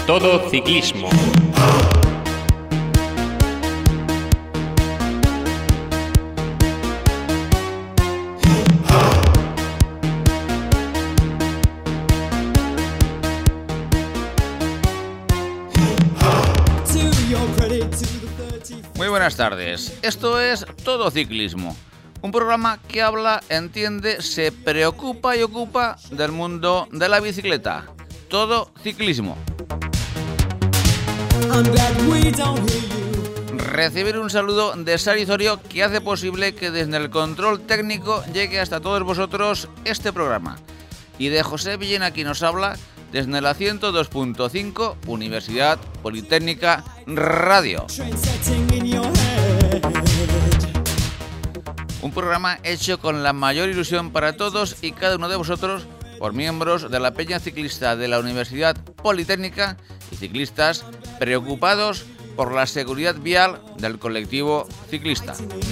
Todo Ciclismo. Muy buenas tardes, esto es Todo Ciclismo, un programa que habla, entiende, se preocupa y ocupa del mundo de la bicicleta. Todo Ciclismo. Recibir un saludo de Sari Zorio, que hace posible que desde el control técnico llegue hasta todos vosotros este programa. Y de José Villena, quien nos habla desde la 102.5 Universidad Politécnica Radio. Un programa hecho con la mayor ilusión para todos y cada uno de vosotros, por miembros de la Peña Ciclista de la Universidad Politécnica y ciclistas preocupados por la seguridad vial del colectivo ciclista.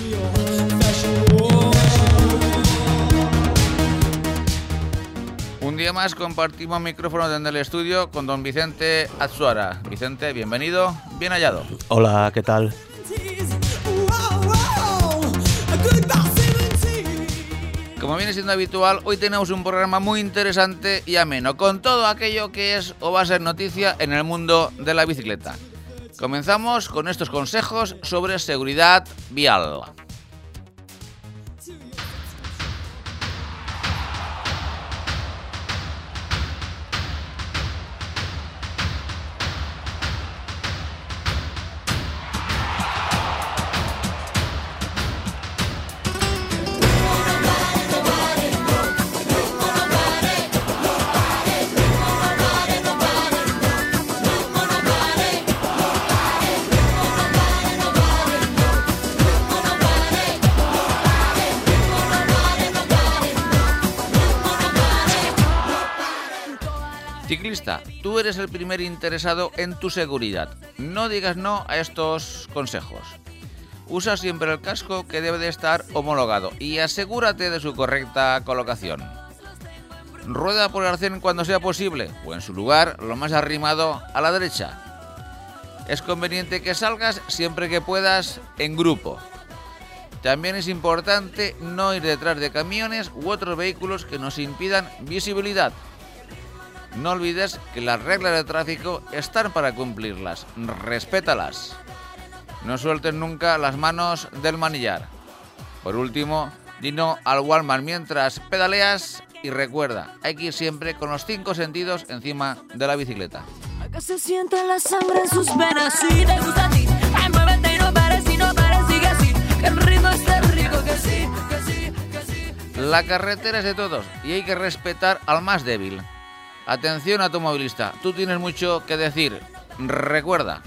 Un día más compartimos micrófono desde el estudio con don Vicente Azuara. Vicente, bienvenido, bien hallado. Hola, ¿qué tal? Como viene siendo habitual, hoy tenemos un programa muy interesante y ameno, con todo aquello que es o va a ser noticia en el mundo de la bicicleta. Comenzamos con estos consejos sobre seguridad vial. Ciclista, tú eres el primer interesado en tu seguridad. No digas no a estos consejos. Usa siempre el casco, que debe de estar homologado, y asegúrate de su correcta colocación. Rueda por el arcén cuando sea posible, o en su lugar lo más arrimado a la derecha. Es conveniente que salgas siempre que puedas en grupo. También es importante no ir detrás de camiones u otros vehículos que nos impidan visibilidad. No olvides que las reglas de tráfico están para cumplirlas. Respétalas. No sueltes nunca las manos del manillar. Por último, di no al Walmart mientras pedaleas y recuerda, hay que ir siempre con los 5 sentidos encima de la bicicleta. Que se siente la sangre en sus venas. Si te gusta a ti, ay, muévete y no pares, sigue así. Que el ritmo esté rico, que sí, que sí, que sí. La carretera es de todos y hay que respetar al más débil. Atención, automovilista, tú tienes mucho que decir. Recuerda,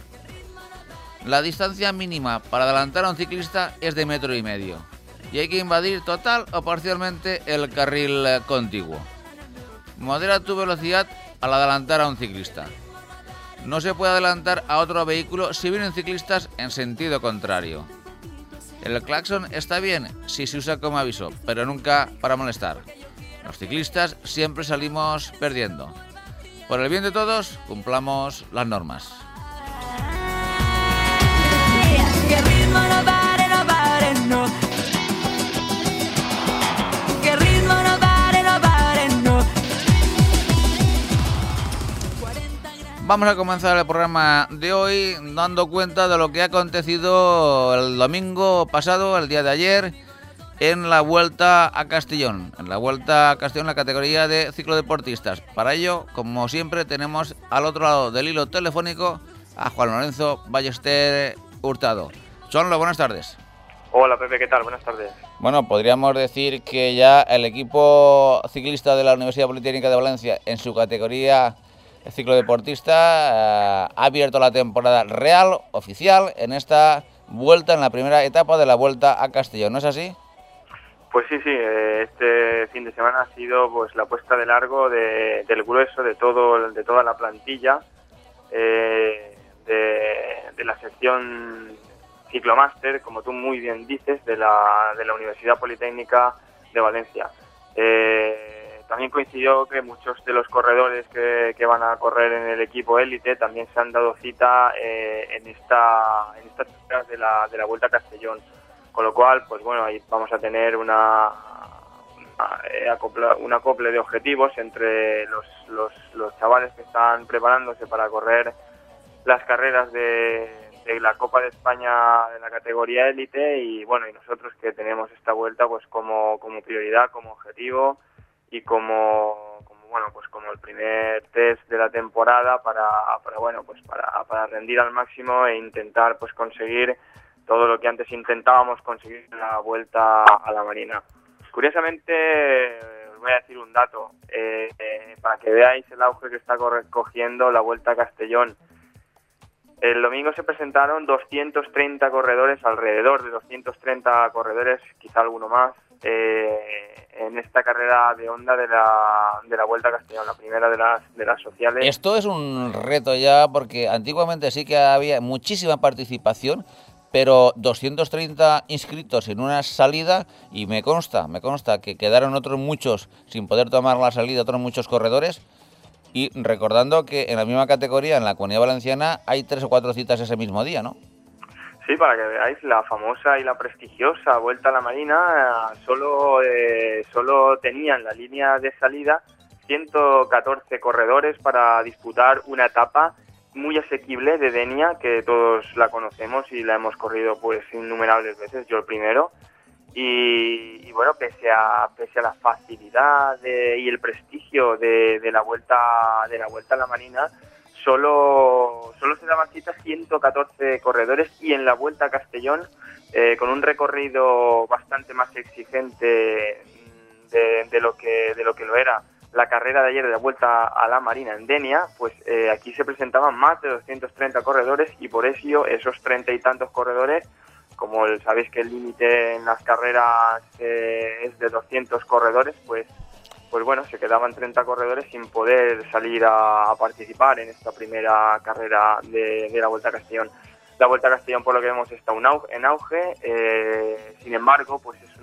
la distancia mínima para adelantar a un ciclista es de 1,5 metros y hay que invadir total o parcialmente el carril contiguo. Modera tu velocidad al adelantar a un ciclista. No se puede adelantar a otro vehículo si vienen ciclistas en sentido contrario. El claxon está bien si se usa como aviso, pero nunca para molestar. Los ciclistas siempre salimos perdiendo. Por el bien de todos, cumplamos las normas. Que ritmo no pare, no pare, no. Que ritmo no pare, no pare, no. Vamos a comenzar el programa de hoy dando cuenta de lo que ha acontecido el domingo pasado, el día de ayer, en la Vuelta a Castellón. En la Vuelta a Castellón, la categoría de ciclodeportistas. Para ello, como siempre, tenemos al otro lado del hilo telefónico a Juan Lorenzo Ballester Hurtado. Juanlo, buenas tardes. Hola Pepe, ¿qué tal? Buenas tardes. Bueno, podríamos decir que ya el equipo ciclista de la Universidad Politécnica de Valencia, en su categoría ciclodeportista, ha abierto la temporada real, oficial, en esta vuelta, en la primera etapa de la Vuelta a Castellón, ¿no es así? Pues sí, este fin de semana ha sido pues la puesta de largo del grueso de toda la plantilla de la sección Ciclomaster, como tú muy bien dices, de la Universidad Politécnica de Valencia. también coincidió que muchos de los corredores que van a correr en el equipo élite también se han dado cita en estas carreras de la Vuelta a Castellón, con lo cual, pues bueno, ahí vamos a tener un acople de objetivos entre los chavales que están preparándose para correr las carreras de la Copa de España de la categoría élite, y bueno, y nosotros que tenemos esta vuelta pues como prioridad, como objetivo y como el primer test de la temporada para rendir al máximo e intentar pues conseguir todo lo que antes intentábamos conseguir en la Vuelta a la Marina. Curiosamente, os voy a decir un dato para que veáis el auge que está cogiendo la Vuelta a Castellón. El domingo se presentaron 230 corredores, alrededor de 230 corredores, quizá alguno más, en esta carrera de onda de la Vuelta a Castellón, la primera de las sociales. Esto es un reto ya, porque antiguamente sí que había muchísima participación, pero 230 inscritos en una salida, y me consta que quedaron otros muchos sin poder tomar la salida, otros muchos corredores. Y recordando que en la misma categoría, en la Comunidad Valenciana, hay 3 o 4 citas ese mismo día, ¿no? Sí, para que veáis, la famosa y la prestigiosa Vuelta a la Marina solo tenían la línea de salida 114 corredores para disputar una etapa muy asequible de Denia, que todos la conocemos y la hemos corrido pues innumerables veces, yo el primero. Y bueno, pese a la facilidad y el prestigio de la vuelta a la Marina, solo se daban cita 114 corredores, y en la Vuelta a Castellón, con un recorrido bastante más exigente de lo que lo era la carrera de ayer de la Vuelta a la Marina en Denia, pues aquí se presentaban más de 230 corredores, y por eso esos 30 y tantos corredores, como sabéis que el límite en las carreras es de 200 corredores, pues bueno, se quedaban 30 corredores sin poder salir a participar en esta primera carrera de la Vuelta a Castellón. La Vuelta a Castellón, por lo que vemos, está en auge. Sin embargo, pues es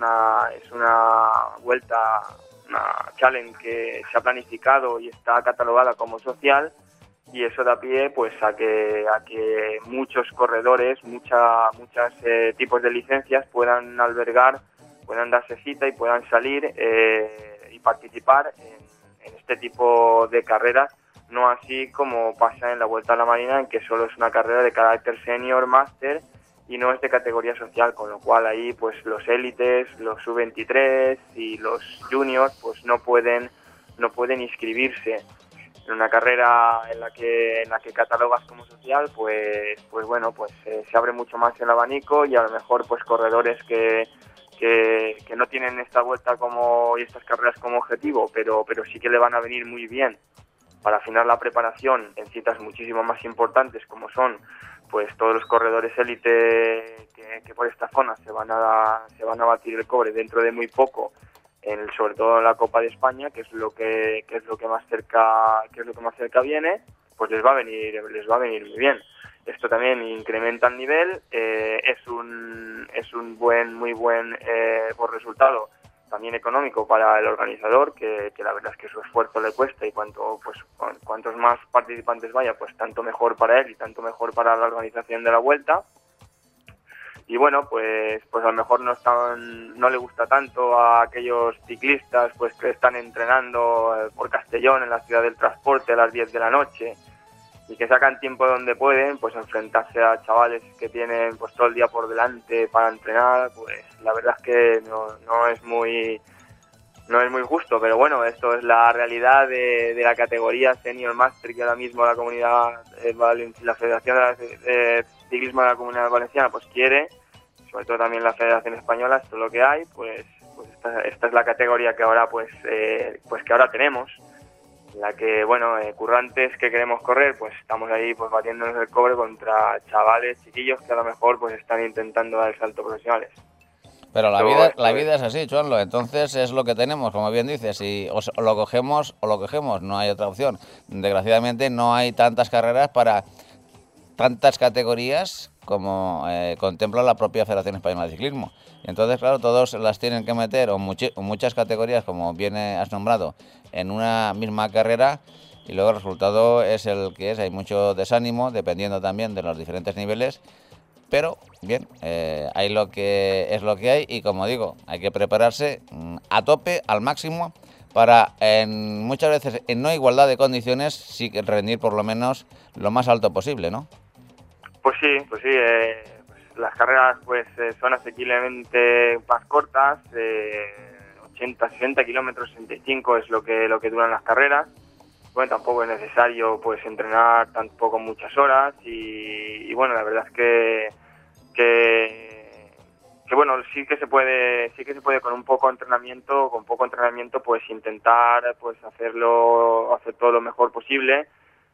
una vuelta, una challenge que se ha planificado y está catalogada como social, y eso da pie pues a que muchos corredores, muchos tipos de licencias puedan darse cita y puedan salir y participar en este tipo de carreras, no así como pasa en la Vuelta a la Marina, en que solo es una carrera de carácter senior, máster, y no es de categoría social, con lo cual ahí pues los élites, los sub-23 y los juniors pues no pueden inscribirse. En una carrera en la que catalogas como social, pues bueno, pues se abre mucho más el abanico, y a lo mejor pues corredores que no tienen esta vuelta y estas carreras como objetivo, pero sí que le van a venir muy bien para afinar la preparación en citas muchísimo más importantes, como son pues todos los corredores élite que por esta zona se van a batir el cobre dentro de muy poco, sobre todo en la Copa de España, que es lo que más cerca viene, pues les va a venir muy bien. Esto también incrementa el nivel, es un muy buen resultado también económico para el organizador, que la verdad es que su esfuerzo le cuesta, y cuantos más participantes vaya, pues tanto mejor para él y tanto mejor para la organización de la vuelta. Y bueno, pues a lo mejor no le gusta tanto a aquellos ciclistas pues que están entrenando por Castellón, en la ciudad del transporte, a las 10 de la noche, y que sacan tiempo donde pueden, pues enfrentarse a chavales que tienen pues todo el día por delante para entrenar. Pues la verdad es que no es muy justo, pero bueno, esto es la realidad de la categoría Senior Master, que ahora mismo la comunidad, la Federación de Ciclismo de la Comunidad Valenciana pues quiere, sobre todo también la Federación Española. Esto es lo que hay, pues esta es la categoría que ahora que ahora tenemos, en la que bueno, currantes que queremos correr, pues estamos ahí pues batiéndonos el cobre contra chavales chiquillos que a lo mejor pues están intentando dar el salto profesionales. Pero la vida es así, Chuanlo, entonces es lo que tenemos, como bien dices, y o lo cogemos, no hay otra opción. Desgraciadamente no hay tantas carreras para tantas categorías como contempla la propia Federación Española de Ciclismo. Y entonces, claro, todos las tienen que meter, o muchas categorías, como bien has nombrado, en una misma carrera, y luego el resultado es el que es. Hay mucho desánimo, dependiendo también de los diferentes niveles, pero bien, hay lo que es lo que hay, y como digo, hay que prepararse a tope, al máximo, para muchas veces en no igualdad de condiciones sí que rendir por lo menos lo más alto posible, ¿no? Pues sí, pues las carreras pues son asequiblemente más cortas, 80, 60 kilómetros, 65 es lo que duran las carreras. Bueno, tampoco es necesario pues entrenar tampoco muchas horas y bueno, la verdad es que bueno, sí que se puede con poco entrenamiento pues intentar pues hacer todo lo mejor posible,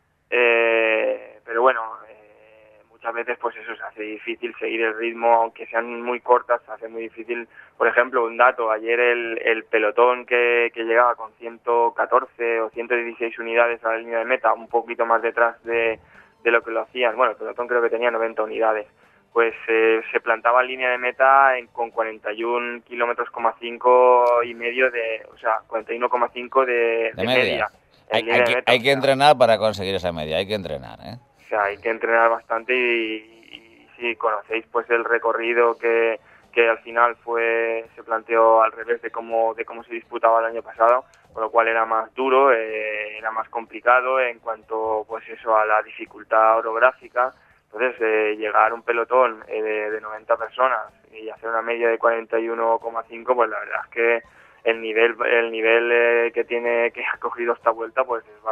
pero bueno, muchas veces pues eso se hace difícil seguir el ritmo, aunque sean muy cortas, se hace muy difícil. Por ejemplo, un dato, ayer el pelotón que llegaba con 114 o 116 unidades a la línea de meta, un poquito más detrás de lo que lo hacían, bueno, el pelotón creo que tenía 90 unidades, pues se plantaba en línea de meta con 41 kilómetros, y medio o sea, 41,5 de media. Hay que entrenar para conseguir esa media, hay que entrenar, ¿eh? O sea, hay que entrenar bastante y si conocéis pues el recorrido que al final se planteó al revés de cómo se disputaba el año pasado, con lo cual era más duro, era más complicado en cuanto pues eso a la dificultad orográfica. Entonces llegar a un pelotón de 90 personas y hacer una media de 41,5, pues la verdad es que el nivel que ha cogido esta vuelta pues es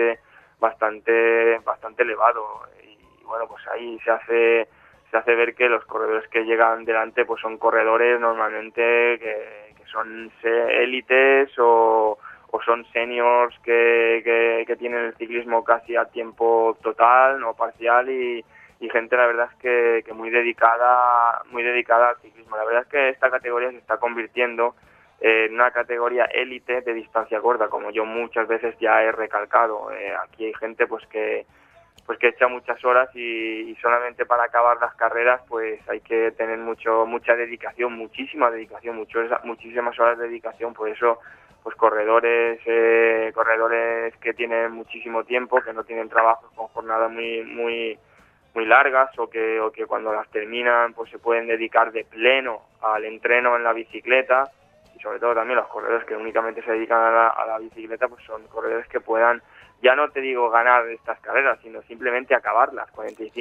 bastante elevado, y bueno, pues ahí se hace ver que los corredores que llegan delante pues son corredores normalmente que son élites o son seniors que tienen el ciclismo casi a tiempo total, no parcial, y gente, la verdad es que muy dedicada al ciclismo. La verdad es que esta categoría se está convirtiendo en una categoría élite de distancia corta, como yo muchas veces ya he recalcado. Aquí hay gente pues que echa muchas horas y solamente para acabar las carreras pues hay que tener mucha dedicación, muchísima dedicación, muchísimas horas de dedicación. Por eso pues corredores que tienen muchísimo tiempo, que no tienen trabajos con jornadas muy largas, o que cuando las terminan pues se pueden dedicar de pleno al entreno en la bicicleta, y sobre todo también los corredores que únicamente se dedican a la bicicleta, pues son corredores que puedan, ya no te digo ganar estas carreras, sino simplemente acabarlas.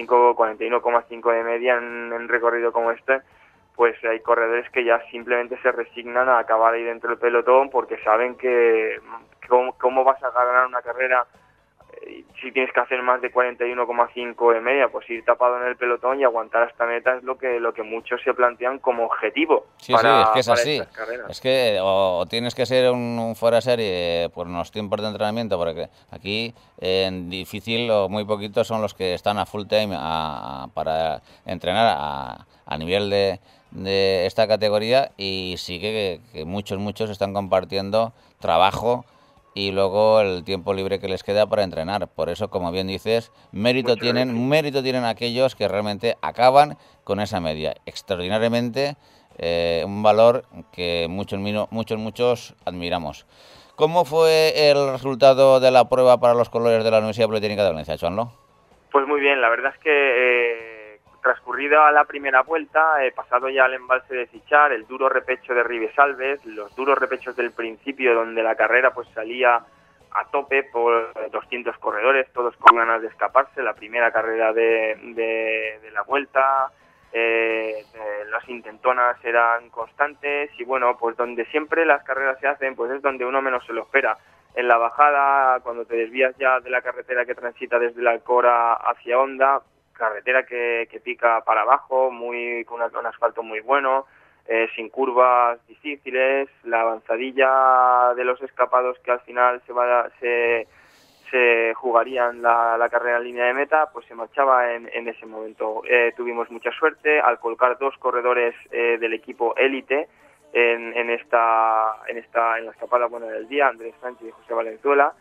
41,5 de media en recorrido como este, pues hay corredores que ya simplemente se resignan a acabar ahí dentro del pelotón, porque saben que cómo vas a ganar una carrera si tienes que hacer más de 41,5 de media. Pues ir tapado en el pelotón y aguantar hasta meta es lo que muchos se plantean como objetivo. Sí, es que es así. Es que o tienes que ser un fuera de serie por unos tiempos de entrenamiento, porque aquí en difícil o muy poquitos son los que están a full time para entrenar a nivel de esta categoría, y sí que muchos están compartiendo trabajo y luego el tiempo libre que les queda para entrenar. Por eso, como bien dices, mérito tienen aquellos que realmente acaban con esa media. Extraordinariamente, un valor que muchos admiramos. ¿Cómo fue el resultado de la prueba para los colores de la Universidad Politécnica de Valencia, Joanlo? Pues muy bien, la verdad es que transcurrida la primera vuelta, pasado ya el embalse de Sichar, el duro repecho de Ribesalves, los duros repechos del principio, donde la carrera pues salía a tope por 200 corredores, todos con ganas de escaparse, la primera carrera de la vuelta. Las intentonas eran constantes, y bueno, pues donde siempre las carreras se hacen, pues es donde uno menos se lo espera. En la bajada, cuando te desvías ya de la carretera que transita desde la Alcora hacia Honda, carretera que pica para abajo, con un asfalto muy bueno, sin curvas difíciles, la avanzadilla de los escapados que al final se jugarían la carrera en línea de meta, pues se marchaba en ese momento. Tuvimos mucha suerte al colocar dos corredores del equipo élite en la escapada buena del día, Andrés Sánchez y José Valenzuela,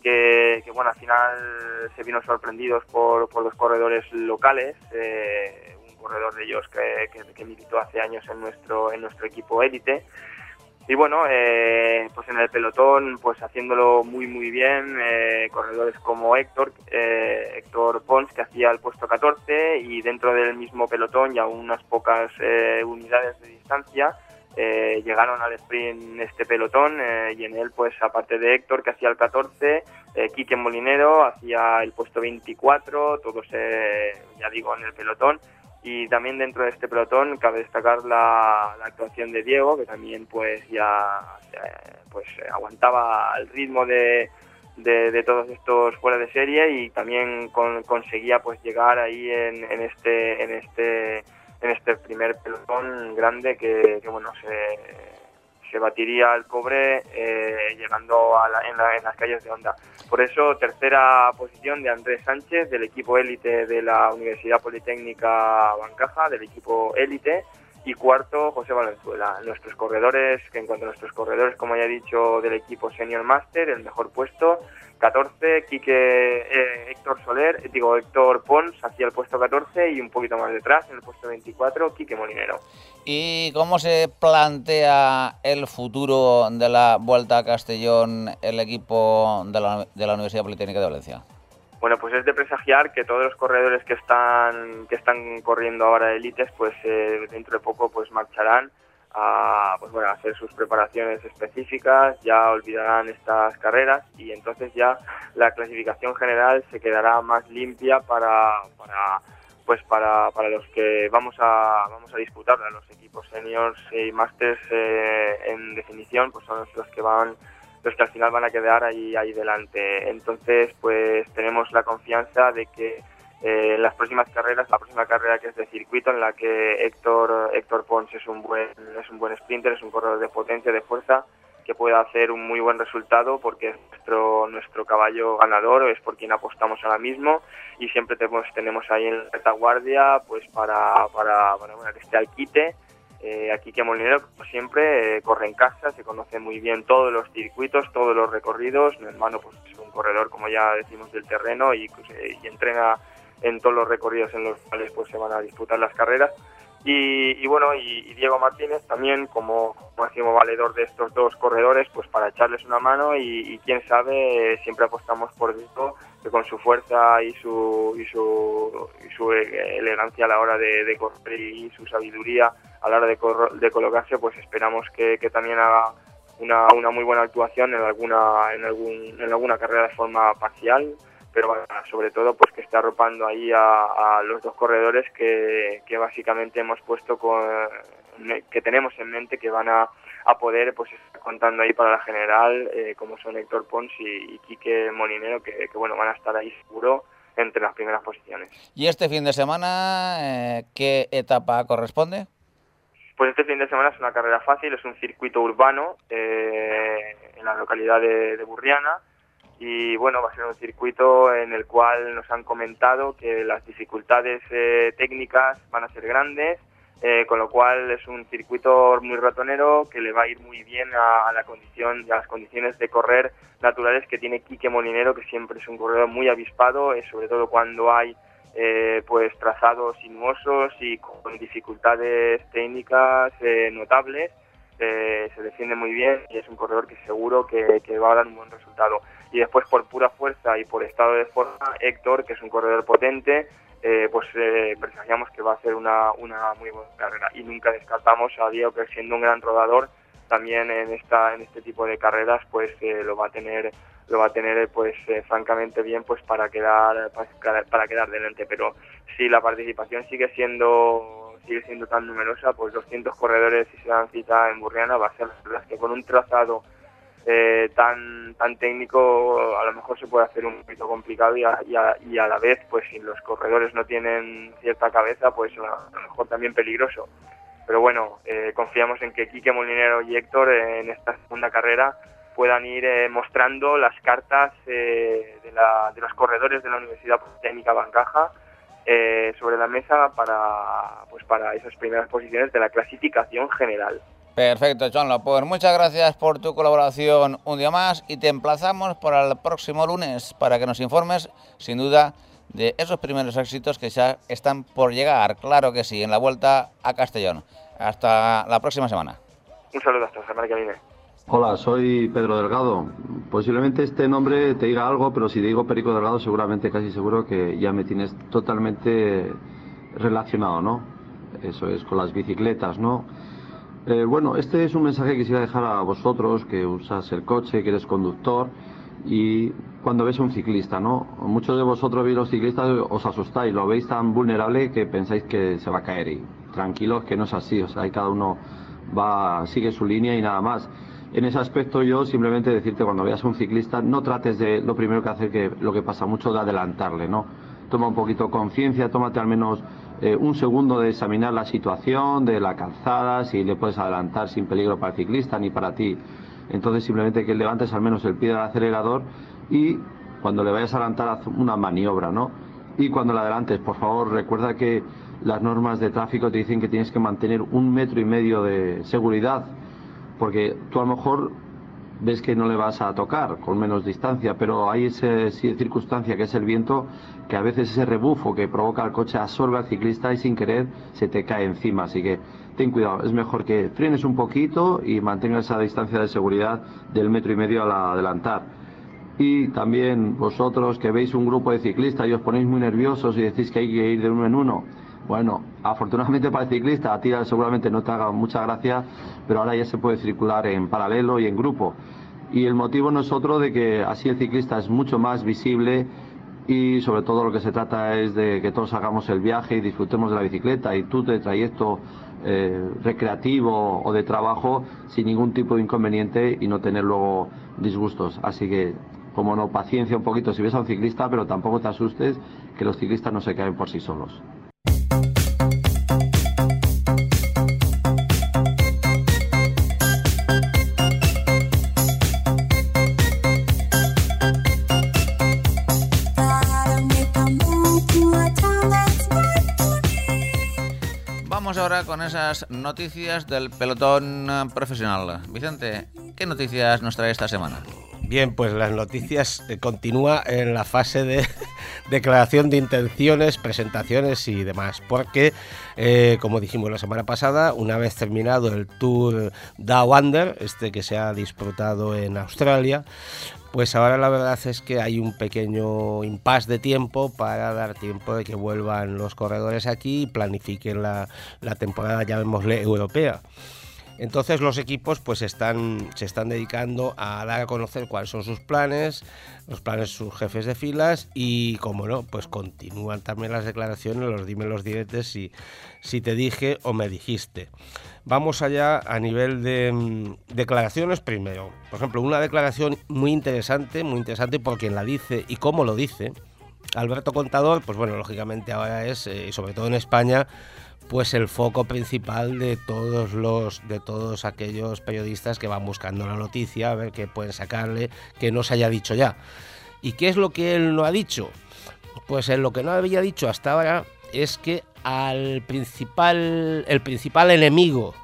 que bueno, al final se vieron sorprendidos por dos corredores locales, un corredor de ellos que militó hace años en nuestro equipo élite. Y bueno, pues en el pelotón, pues haciéndolo muy bien, corredores como Héctor Pons, que hacía el puesto 14, y dentro del mismo pelotón, ya unas pocas unidades de distancia, llegaron al sprint este pelotón, y en él, pues aparte de Héctor, que hacía el 14, Quique Molinero hacía el puesto 24, todos, ya digo, en el pelotón. Y también dentro de este pelotón cabe destacar la actuación de Diego, que también pues ya aguantaba el ritmo de todos estos fuera de serie, y también conseguía pues llegar ahí en este primer pelotón grande que bueno, se batiría el cobre llegando en las calles de Honda. Por eso, tercera posición de Andrés Sánchez, del equipo élite de la Universidad Politécnica Bancaja, del equipo élite, y cuarto, José Valenzuela. Nuestros corredores, que en cuanto a nuestros corredores, como ya he dicho, del equipo Senior Master, el mejor puesto, 14, Héctor Pons hacía el puesto 14, y un poquito más detrás, en el puesto 24, Quique Molinero. ¿Y cómo se plantea el futuro de la Vuelta a Castellón el equipo de la Universidad Politécnica de Valencia? Bueno, pues es de presagiar que todos los corredores que están corriendo ahora élites, pues dentro de poco pues marcharán a hacer sus preparaciones específicas, ya olvidarán estas carreras, y entonces ya la clasificación general se quedará más limpia para los que vamos a disputarla. Los equipos seniors y masters, en definición, pues son los que al final van a quedar ahí delante. Entonces, pues tenemos la confianza de que en las próximas carreras, la próxima carrera, que es de circuito, en la que Héctor Pons es un buen sprinter, es un corredor de potencia, de fuerza, que pueda hacer un muy buen resultado, porque es nuestro caballo ganador, es por quien apostamos ahora mismo, y siempre tenemos ahí en la retaguardia pues para que esté al quite. Aquí que Molinero, como siempre, corre en casa, se conoce muy bien todos los circuitos, todos los recorridos. Mi hermano pues es un corredor, como ya decimos, del terreno, y entrena en todos los recorridos en los cuales pues se van a disputar las carreras. Y Diego Martínez también como máximo valedor de estos dos corredores, pues para echarles una mano, y quién sabe, siempre apostamos por Diego, que con su fuerza y su elegancia a la hora de correr, y su sabiduría a la hora de colocarse, pues esperamos que también haga una muy buena actuación en alguna carrera de forma parcial, pero sobre todo pues que está arropando ahí a los dos corredores que básicamente hemos puesto que tenemos en mente que van a poder pues estar contando ahí para la general, como son Héctor Pons y Quique Molinero, que bueno, van a estar ahí seguro entre las primeras posiciones. ¿Y este fin de semana qué etapa corresponde? Pues este fin de semana es una carrera fácil, es un circuito urbano en la localidad de Burriana, y bueno, va a ser un circuito en el cual nos han comentado que las dificultades técnicas van a ser grandes, con lo cual es un circuito muy ratonero, que le va a ir muy bien a las condiciones de correr naturales que tiene Quique Molinero, que siempre es un corredor muy avispado, sobre todo cuando hay pues trazados sinuosos y con dificultades técnicas notables. Se defiende muy bien, y es un corredor que seguro que va a dar un buen resultado. Y después, por pura fuerza y por estado de forma, Héctor, que es un corredor potente, presagiamos que va a hacer una muy buena carrera, y nunca descartamos a Diego, que siendo un gran rodador también en este tipo de carreras, pues lo va a tener pues francamente bien, pues para quedar delante. Pero si la participación sigue siendo tan numerosa, pues 200 corredores, si se dan cita en Burriana, va a ser las que con un trazado tan técnico a lo mejor se puede hacer un poquito complicado, y a la vez, pues si los corredores no tienen cierta cabeza, pues a lo mejor también peligroso. Pero bueno, confiamos en que Quique Molinero y Héctor en esta segunda carrera puedan ir mostrando las cartas de los corredores de la Universidad Politécnica Bancaja sobre la mesa para esas primeras posiciones de la clasificación general. Perfecto, Chonlo. Pues muchas gracias por tu colaboración un día más y te emplazamos para el próximo lunes para que nos informes, sin duda, de esos primeros éxitos que ya están por llegar, claro que sí, en la vuelta a Castellón. Hasta la próxima semana. Un saludo hasta la semana que viene. Hola, soy Pedro Delgado. Posiblemente este nombre te diga algo, pero si te digo Perico Delgado, seguramente casi seguro que ya me tienes totalmente relacionado, ¿no? Eso es, con las bicicletas, ¿no? Bueno, este es un mensaje que quisiera dejar a vosotros, que usas el coche, que eres conductor, y cuando ves a un ciclista, ¿no? Muchos de vosotros veis los ciclistas, os asustáis, lo veis tan vulnerable que pensáis que se va a caer, y tranquilos que no es así, o sea, cada uno sigue su línea y nada más. En ese aspecto yo simplemente decirte, cuando veas a un ciclista, no trates de, lo primero que hacer, que lo que pasa mucho, de adelantarle, ¿no? Toma un poquito conciencia, tómate al menos un segundo de examinar la situación de la calzada, si le puedes adelantar sin peligro para el ciclista ni para ti. Entonces simplemente que levantes al menos el pie del acelerador y cuando le vayas a adelantar haz una maniobra, ¿no? Y cuando le adelantes, por favor, recuerda que las normas de tráfico te dicen que tienes que mantener 1,5 metros de seguridad, porque tú a lo mejor ves que no le vas a tocar con menos distancia, pero hay esa circunstancia que es el viento, que a veces ese rebufo que provoca el coche absorbe al ciclista y sin querer se te cae encima, así que ten cuidado, es mejor que frenes un poquito y mantengas esa distancia de seguridad del 1,5 metros al adelantar. Y también vosotros que veis un grupo de ciclistas y os ponéis muy nerviosos y decís que hay que ir de uno en uno, bueno, afortunadamente para el ciclista, a ti seguramente no te haga mucha gracia, pero ahora ya se puede circular en paralelo y en grupo. Y el motivo no es otro de que así el ciclista es mucho más visible y sobre todo lo que se trata es de que todos hagamos el viaje y disfrutemos de la bicicleta y tú de trayecto recreativo o de trabajo sin ningún tipo de inconveniente y no tener luego disgustos. Así que, como no, paciencia un poquito si ves a un ciclista, pero tampoco te asustes, que los ciclistas no se caen por sí solos. Vamos ahora con esas noticias del pelotón profesional. Vicente, ¿qué noticias nos trae esta semana? Bien, pues las noticias continúa en la fase de declaración de intenciones, presentaciones y demás, porque como dijimos la semana pasada, una vez terminado el Tour Down Under, que se ha disputado en Australia, pues ahora la verdad es que hay un pequeño impasse de tiempo para dar tiempo de que vuelvan los corredores aquí y planifiquen la temporada, llamémosle, europea. Entonces los equipos pues se están dedicando a dar a conocer cuáles son sus planes, los planes de sus jefes de filas y, como no, pues continúan también las declaraciones, los dime los diretes, si te dije o me dijiste. Vamos allá a nivel de declaraciones primero. Por ejemplo, una declaración muy interesante por quien la dice y cómo lo dice. Alberto Contador, pues bueno, lógicamente ahora es, sobre todo en España, pues el foco principal de todos aquellos periodistas que van buscando la noticia, a ver qué pueden sacarle, que no se haya dicho ya. ¿Y qué es lo que él no ha dicho? Pues lo que no había dicho hasta ahora es que el principal enemigo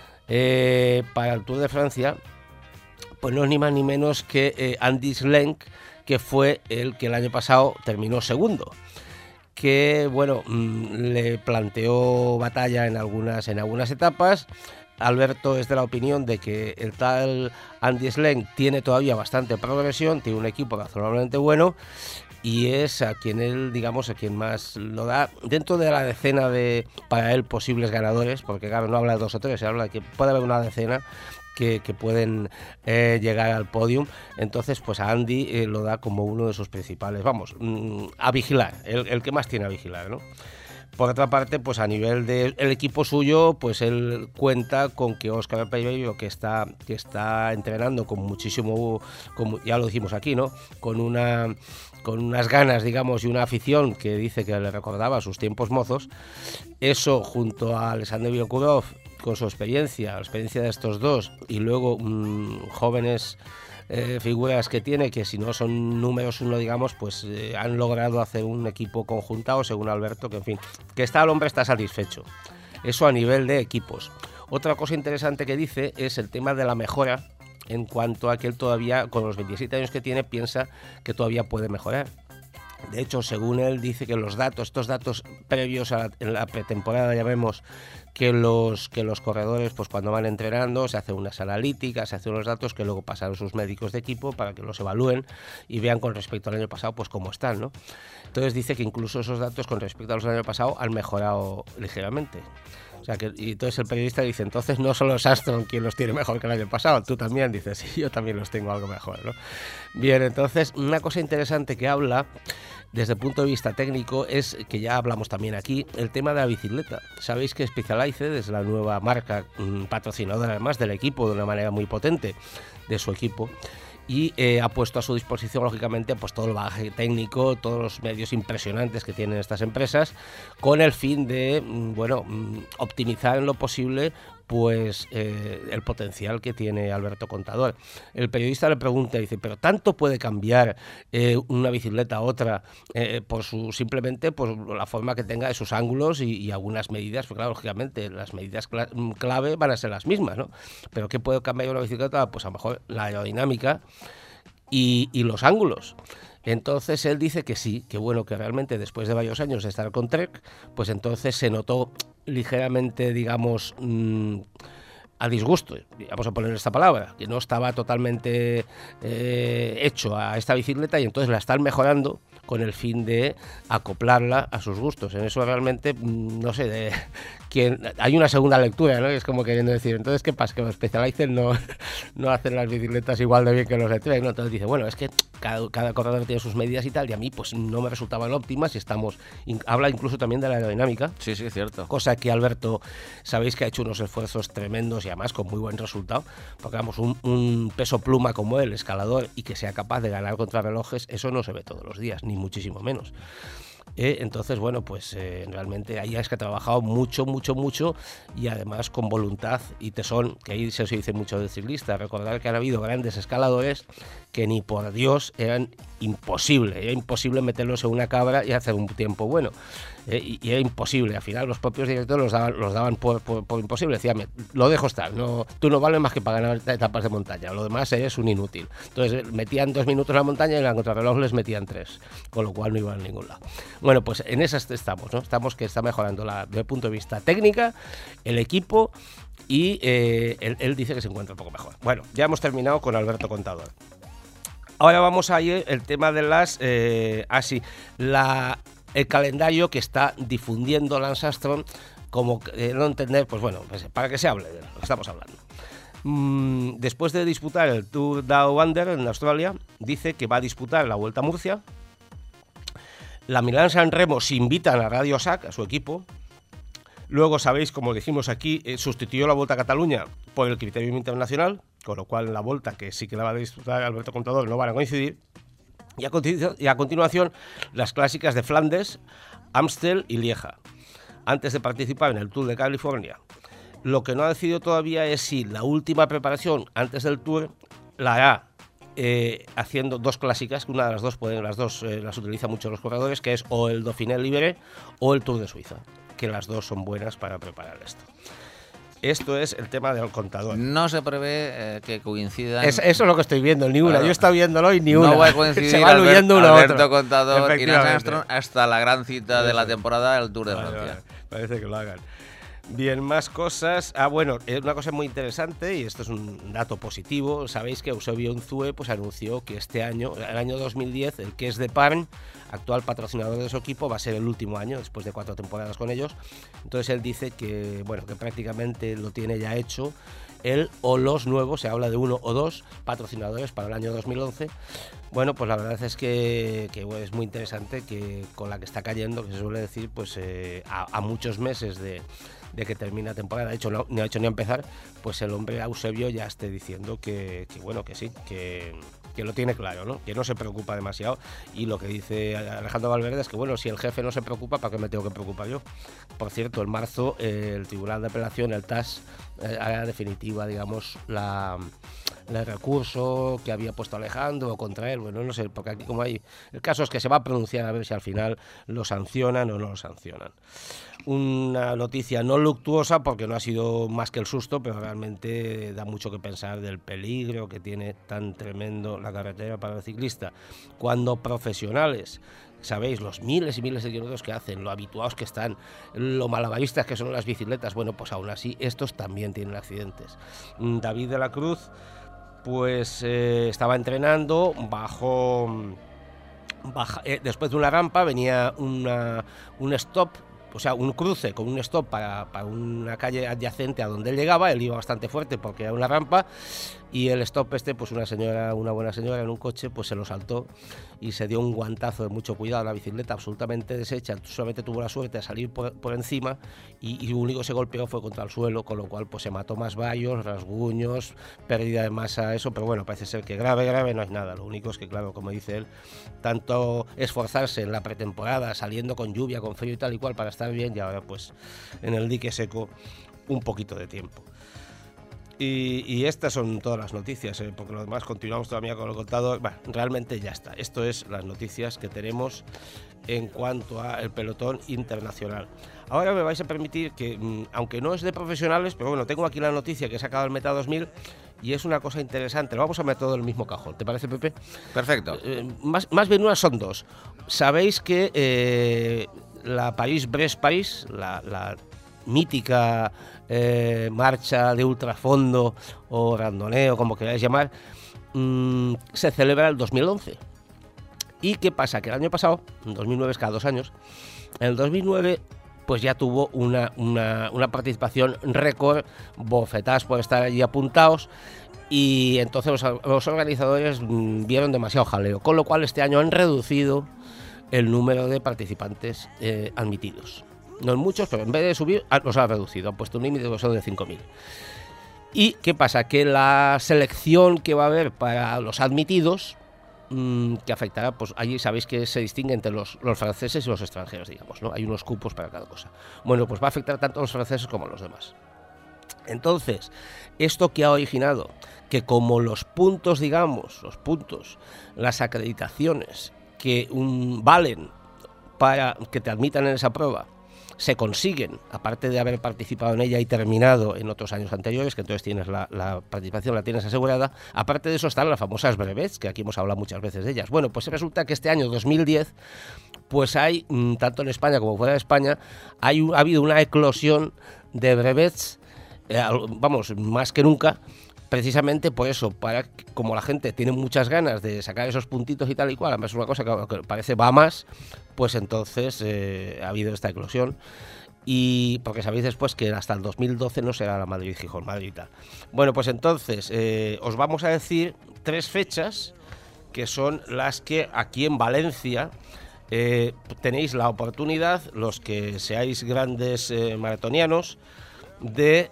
para el Tour de Francia, pues no es ni más ni menos que Andy Schleck, que fue el que el año pasado terminó segundo, que bueno, le planteó batalla en algunas etapas. Alberto es de la opinión de que el tal Andy Schleck tiene todavía bastante progresión, tiene un equipo razonablemente bueno y es a quien él, digamos, a quien más lo da dentro de la decena de, para él, posibles ganadores, porque claro, no habla de 2 o 3, se habla de que puede haber una decena que pueden llegar al podium. Entonces pues a Andy lo da como uno de sus principales, vamos, a vigilar, el que más tiene a vigilar, ¿no? Por otra parte, pues a nivel del equipo suyo, pues él cuenta con que Óscar Pereiro, que está entrenando con muchísimo, como ya lo dijimos aquí, ¿no? Con unas ganas, digamos, y una afición que dice que le recordaba sus tiempos mozos. Eso, junto a Alexander Vinokurov, con su experiencia, la experiencia de estos dos, y luego jóvenes figuras que tiene, que si no son números uno, digamos, pues han logrado hacer un equipo conjuntado, según Alberto, que en fin, que el hombre está satisfecho. Eso a nivel de equipos. Otra cosa interesante que dice es el tema de la mejora, en cuanto a que él todavía, con los 27 años que tiene, piensa que todavía puede mejorar. De hecho, según él, dice que estos datos previos en la pretemporada, ya vemos que los corredores, pues cuando van entrenando, se hacen unas analíticas, se hacen unos datos que luego pasan a sus médicos de equipo para que los evalúen y vean con respecto al año pasado, pues cómo están, ¿no? Entonces dice que incluso esos datos con respecto a los del año pasado han mejorado ligeramente. O sea y entonces el periodista dice, entonces no solo es Armstrong quien los tiene mejor que el año pasado, tú también. Dices, sí, yo también los tengo algo mejor, ¿no? Bien, entonces una cosa interesante que habla desde el punto de vista técnico es, que ya hablamos también aquí, el tema de la bicicleta. Sabéis que Specialized es la nueva marca patrocinadora además del equipo de una manera muy potente de su equipo. Y ha puesto a su disposición, lógicamente, pues todo el bagaje técnico, todos los medios impresionantes que tienen estas empresas, con el fin de, optimizar en lo posible pues el potencial que tiene Alberto Contador. El periodista le pregunta, dice, ¿pero tanto puede cambiar una bicicleta a otra simplemente por la forma que tenga de sus ángulos y algunas medidas? Pues claro, lógicamente las medidas clave van a ser las mismas, ¿no? Pero ¿qué puede cambiar una bicicleta? Pues a lo mejor la aerodinámica y los ángulos. Entonces él dice que sí, que bueno, que realmente después de varios años de estar con Trek, pues entonces se notó ligeramente, digamos, a disgusto, vamos a poner esta palabra, que no estaba totalmente hecho a esta bicicleta y entonces la están mejorando con el fin de acoplarla a sus gustos. En eso realmente, no sé, hay una segunda lectura, ¿no? Es como queriendo decir, entonces, ¿qué pasa? Que los Specialized no hacen las bicicletas igual de bien que los de Trek, ¿no? Entonces dice, bueno, es que cada corredor tiene sus medidas y tal, y a mí pues no me resultaban óptimas y habla incluso también de la aerodinámica. Sí, sí, cierto. Cosa que Alberto, sabéis que ha hecho unos esfuerzos tremendos y además con muy buen resultado, porque vamos, un peso pluma como él, escalador, y que sea capaz de ganar contrarrelojes, eso no se ve todos los días, ni muchísimo menos. Entonces, bueno, pues realmente ahí es que ha trabajado mucho y además con voluntad y tesón, que ahí se dice mucho del ciclista. Recordar que han habido grandes escaladores que ni por Dios era imposible meterlos en una cabra y hacer un tiempo bueno. Y era imposible, al final los propios directores los daban por imposible, decían, lo dejo estar, tú no vales más que para ganar etapas de montaña, lo demás eres un inútil. Entonces metían 2 minutos en la montaña y en la contrarreloj les metían 3, con lo cual no iban a ningún lado. Bueno, pues en esas estamos, ¿no? Estamos que está mejorando desde el punto de vista técnica, el equipo, y él dice que se encuentra un poco mejor. Bueno, ya hemos terminado con Alberto Contador. Ahora vamos a ir el tema de las... el calendario que está difundiendo Lance Armstrong, como no entender, pues bueno, pues para que se hable de lo que estamos hablando. Después de disputar el Tour Down Under en Australia, dice que va a disputar la Vuelta a Murcia. La Milán-San Remo se invitan a Radio SAC, a su equipo. Luego, sabéis, como dijimos aquí, sustituyó la Vuelta a Cataluña por el Criterium Internacional, con lo cual en la Vuelta, que sí que la va a disputar Alberto Contador, no van a coincidir. Y a continuación, las clásicas de Flandes, Amstel y Lieja, antes de participar en el Tour de California. Lo que no ha decidido todavía es si la última preparación antes del Tour la hará haciendo 2 clásicas, que una de las dos las utilizan mucho los corredores, que es o el Dauphiné Libéré o el Tour de Suiza, que las dos son buenas para preparar esto. Esto es el tema del Contador. No se prevé que coincidan. Eso es lo que estoy viendo, ni una. Yo he estado viéndolo y ni una. No va a coincidir. Se van huyendo uno a otro. Alberto Contador y Lance Armstrong hasta la gran cita de la temporada, el Tour de Francia. Vale. Parece que lo hagan. Bien, más cosas. Bueno, una cosa muy interesante, y esto es un dato positivo. Sabéis que Eusebio Unzue pues anunció que este año, el año 2010, el Caisse d'Epargne, actual patrocinador de su equipo, va a ser el último año, después de 4 temporadas con ellos. Entonces él dice que, bueno, que prácticamente lo tiene ya hecho. Él o los nuevos, se habla de 1 o 2 patrocinadores para el año 2011. Bueno, pues la verdad es que es muy interesante que con la que está cayendo, que se suele decir, pues a muchos meses de que termine la temporada, de hecho no ha hecho ni a empezar, pues el hombre Eusebio ya esté diciendo que bueno, que sí, que lo tiene claro, ¿no? Que no se preocupa demasiado, y lo que dice Alejandro Valverde es que bueno, si el jefe no se preocupa, ¿para qué me tengo que preocupar yo? Por cierto, en marzo el Tribunal de Apelación, el TAS, era definitiva, digamos, el recurso que había puesto Alejandro contra él. Bueno, no sé, porque aquí como hay... El caso es que se va a pronunciar a ver si al final lo sancionan o no lo sancionan. Una noticia no luctuosa porque no ha sido más que el susto, pero realmente da mucho que pensar del peligro que tiene tan tremendo la carretera para el ciclista. Cuando profesionales, sabéis, los miles y miles de kilómetros que hacen, lo habituados que están, lo malabaristas que son las bicicletas, bueno, pues aún así estos también tienen accidentes. David de la Cruz pues estaba entrenando, después de una rampa venía un stop, o sea, un cruce con un stop para una calle adyacente a donde él llegaba. Él iba bastante fuerte porque era una rampa, y el stop pues una buena señora en un coche, pues se lo saltó y se dio un guantazo de mucho cuidado. La bicicleta absolutamente deshecha, solamente tuvo la suerte de salir por encima, y lo único que se golpeó fue contra el suelo, con lo cual pues se mató más vallos, rasguños, pérdida de masa, eso, pero bueno, parece ser que grave no es nada. Lo único es que, claro, como dice él, tanto esforzarse en la pretemporada, saliendo con lluvia, con frío y tal y cual para estar bien, y ahora pues en el dique seco un poquito de tiempo. Y estas son todas las noticias, porque lo demás continuamos todavía con lo contado. Bueno, realmente ya está. Esto es las noticias que tenemos en cuanto al pelotón internacional. Ahora me vais a permitir que, aunque no es de profesionales, pero bueno, tengo aquí la noticia que he sacado del Meta 2000 y es una cosa interesante. Lo vamos a meter todo en el mismo cajón. ¿Te parece, Pepe? Perfecto. Más bien unas son dos. Sabéis que la París-Brest-París, la mítica marcha de ultrafondo o randoneo, como queráis llamar, se celebra el 2011. ¿Y qué pasa? Que el año pasado, en 2009 es cada 2 años, en el 2009 pues ya tuvo una participación récord, bofetadas por estar allí apuntados, y entonces los organizadores vieron demasiado jaleo, con lo cual este año han reducido el número de participantes admitidos. No en muchos, pero en vez de subir, los ha reducido. Han puesto un límite de 5.000. ¿Y qué pasa? Que la selección que va a haber para los admitidos, que afectará, pues allí sabéis que se distingue entre los franceses y los extranjeros, digamos, ¿no? Hay unos cupos para cada cosa. Bueno, pues va a afectar tanto a los franceses como a los demás. Entonces, esto que ha originado que como los puntos, las acreditaciones que valen para que te admitan en esa prueba, se consiguen, aparte de haber participado en ella y terminado en otros años anteriores, que entonces tienes la participación, la tienes asegurada. Aparte de eso están las famosas brevets, que aquí hemos hablado muchas veces de ellas. Bueno, pues resulta que este año 2010, pues hay, tanto en España como fuera de España, ha habido una eclosión de brevets, más que nunca, precisamente por eso, como la gente tiene muchas ganas de sacar esos puntitos y tal y cual, además es una cosa que parece va más, pues entonces ha habido esta eclosión. Y porque sabéis después que hasta el 2012 no será la Madrid-Gijón, Madrid y tal. Bueno, pues entonces os vamos a decir 3 fechas que son las que aquí en Valencia tenéis la oportunidad, los que seáis grandes maratonianos, de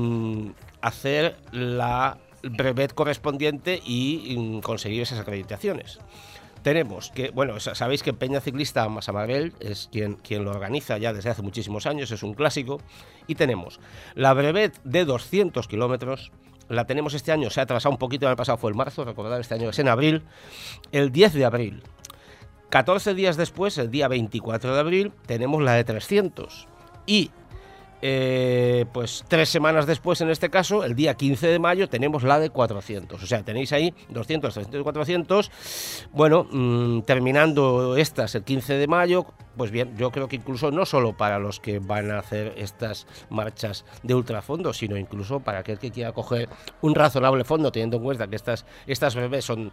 hacer la brevet correspondiente y conseguir esas acreditaciones. Tenemos que, sabéis que Peña Ciclista Massamagrell es quien lo organiza ya desde hace muchísimos años, es un clásico, y tenemos la brevet de 200 kilómetros, la tenemos este año, se ha atrasado un poquito, el año pasado fue en marzo, recordad, este año es en abril, el 10 de abril. 14 días después, el día 24 de abril, tenemos la de 300, y pues 3 semanas después, en este caso, el día 15 de mayo, tenemos la de 400. O sea, tenéis ahí 200, 300 y 400. Bueno, terminando estas el 15 de mayo, pues bien, yo creo que incluso no solo para los que van a hacer estas marchas de ultrafondo, sino incluso para aquel que quiera coger un razonable fondo, teniendo en cuenta que estas breves son,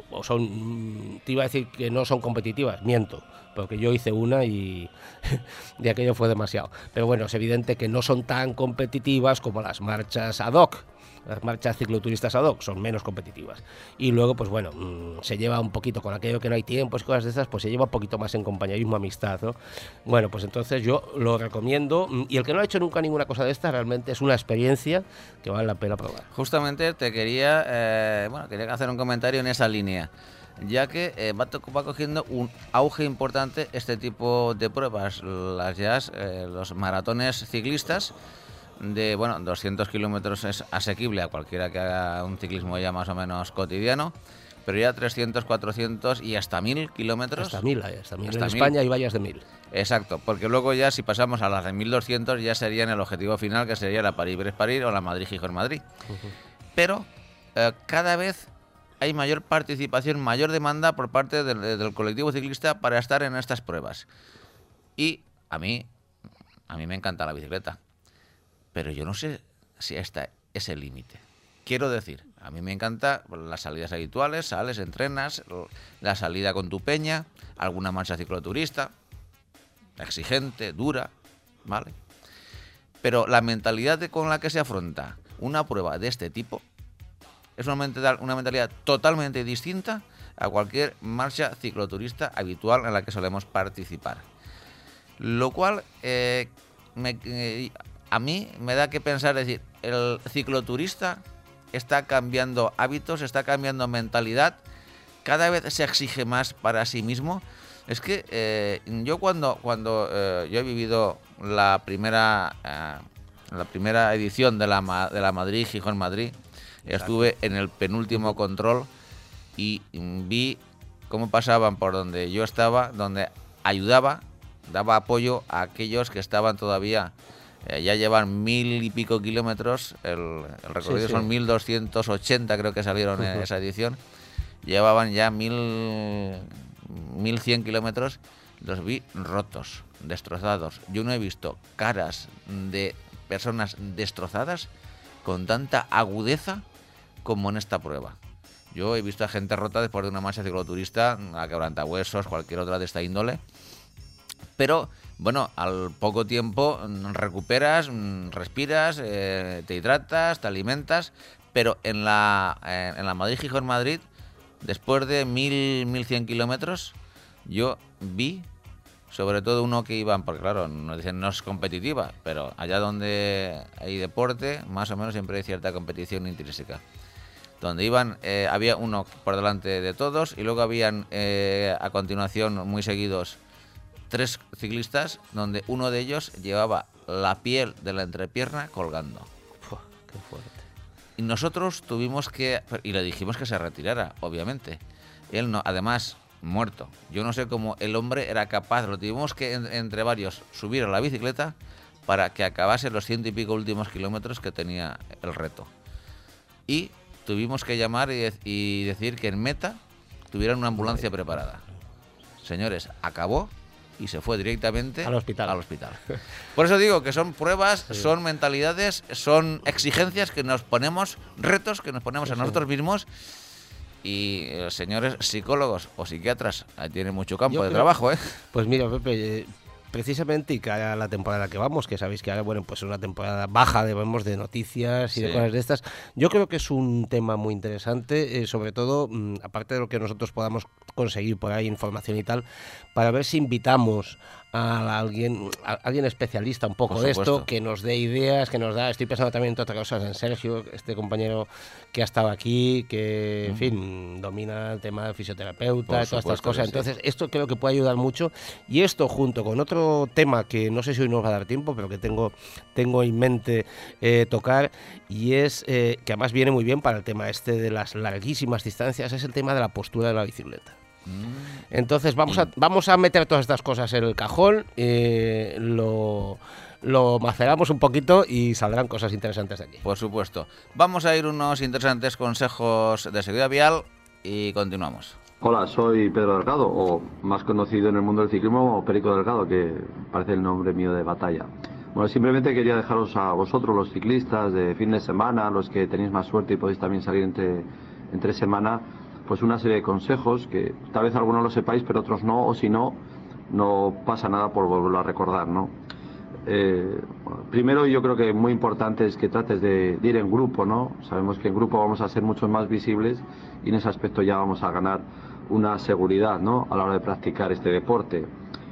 te iba a decir que no son competitivas, miento, porque yo hice una y de aquello fue demasiado. Pero bueno, es evidente que no son tan competitivas como las marchas ad hoc. Las marchas cicloturistas ad hoc son menos competitivas. Y luego, pues bueno, se lleva un poquito con aquello que no hay tiempo y cosas de esas, pues se lleva un poquito más en compañerismo, amistad, ¿no? Bueno, pues entonces yo lo recomiendo. Y el que no ha hecho nunca ninguna cosa de esta, realmente es una experiencia que vale la pena probar. Justamente te quería hacer un comentario en esa línea, ya que va cogiendo un auge importante este tipo de pruebas, los maratones ciclistas, de, bueno, 200 kilómetros es asequible a cualquiera que haga un ciclismo ya más o menos cotidiano, pero ya 300, 400 y hasta 1000 kilómetros. Hasta 1000, hasta 1000. En 1000. España hay vallas de 1000. Exacto, porque luego ya si pasamos a las de 1200 ya serían el objetivo final, que sería la París-Brest-París o la Madrid-Gijón-Madrid. Pero cada vez hay mayor participación, mayor demanda por parte del colectivo ciclista para estar en estas pruebas. Y a mí me encanta la bicicleta, pero yo no sé si hasta ese límite. Quiero decir, a mí me encanta las salidas habituales, sales, entrenas, la salida con tu peña, alguna marcha cicloturista, exigente, dura, ¿vale? Pero la mentalidad con la que se afronta una prueba de este tipo es una mentalidad totalmente distinta a cualquier marcha cicloturista habitual en la que solemos participar. Lo cual a mí me da que pensar, es decir, el cicloturista está cambiando hábitos, está cambiando mentalidad, cada vez se exige más para sí mismo. Es que yo cuando yo he vivido la primera edición de la Madrid-Gijón-Madrid, estuve en el penúltimo control y vi cómo pasaban por donde yo estaba, donde ayudaba, daba apoyo a aquellos que estaban todavía, ya llevan 1000 y pico kilómetros, el recorrido son 1280 creo que salieron en esa edición, llevaban ya 1100 kilómetros, los vi rotos, destrozados. Yo no he visto caras de personas destrozadas con tanta agudeza como en esta prueba. Yo he visto a gente rota después de una marcha cicloturista, a quebrantahuesos, cualquier otra de esta índole, pero bueno, al poco tiempo recuperas, respiras, te hidratas, te alimentas, pero en la Madrid-Gijón-Madrid, después de 1100 kilómetros, yo vi, sobre todo uno que iban, porque claro, nos dicen no es competitiva, pero allá donde hay deporte, más o menos siempre hay cierta competición intrínseca. Donde iban, había uno por delante de todos y luego habían a continuación, muy seguidos, 3 ciclistas, donde uno de ellos llevaba la piel de la entrepierna colgando. Uf, qué fuerte. Y nosotros tuvimos que, y le dijimos que se retirara, obviamente. Él no, además, muerto. Yo no sé cómo el hombre era capaz, lo tuvimos que entre varios subir a la bicicleta para que acabase los 100 y pico últimos kilómetros que tenía el reto. Y tuvimos que llamar y decir que en meta tuvieran una ambulancia preparada. Señores, acabó y se fue directamente al hospital. Por eso digo que son pruebas, son mentalidades, son exigencias que nos ponemos, retos que nos ponemos a nosotros mismos. Y señores psicólogos o psiquiatras, ahí tienen mucho campo de trabajo, ¿eh? Pues mira, Pepe, precisamente, y que a la temporada que vamos, que sabéis que ahora, bueno, pues es una temporada baja de noticias y de cosas de estas, yo creo que es un tema muy interesante, sobre todo, aparte de lo que nosotros podamos conseguir por ahí, información y tal, para ver si invitamos a alguien especialista un poco de esto, que nos dé ideas, que nos da, estoy pensando también entre otras cosas en Sergio, este compañero que ha estado aquí, que en fin, domina el tema de fisioterapeuta y todas estas cosas, entonces esto creo que puede ayudar mucho, y esto junto con otro tema que no sé si hoy nos va a dar tiempo, pero que tengo en mente tocar, y es que además viene muy bien para el tema este de las larguísimas distancias, es el tema de la postura de la bicicleta. Entonces vamos a meter todas estas cosas en el cajón, lo maceramos un poquito y saldrán cosas interesantes de aquí. Por supuesto. Vamos a ir unos interesantes consejos de seguridad vial y continuamos. Hola, soy Pedro Delgado, o más conocido en el mundo del ciclismo como Perico Delgado, que parece el nombre mío de batalla. Bueno, simplemente quería dejaros a vosotros, los ciclistas de fin de semana, los que tenéis más suerte y podéis también salir entre semana, pues una serie de consejos que tal vez algunos lo sepáis, pero otros no, o si no, no pasa nada por volverlo a recordar, ¿no? Bueno, primero, yo creo que muy importante es que trates de ir en grupo, ¿no? Sabemos que en grupo vamos a ser mucho más visibles y en ese aspecto ya vamos a ganar una seguridad, ¿no?, a la hora de practicar este deporte.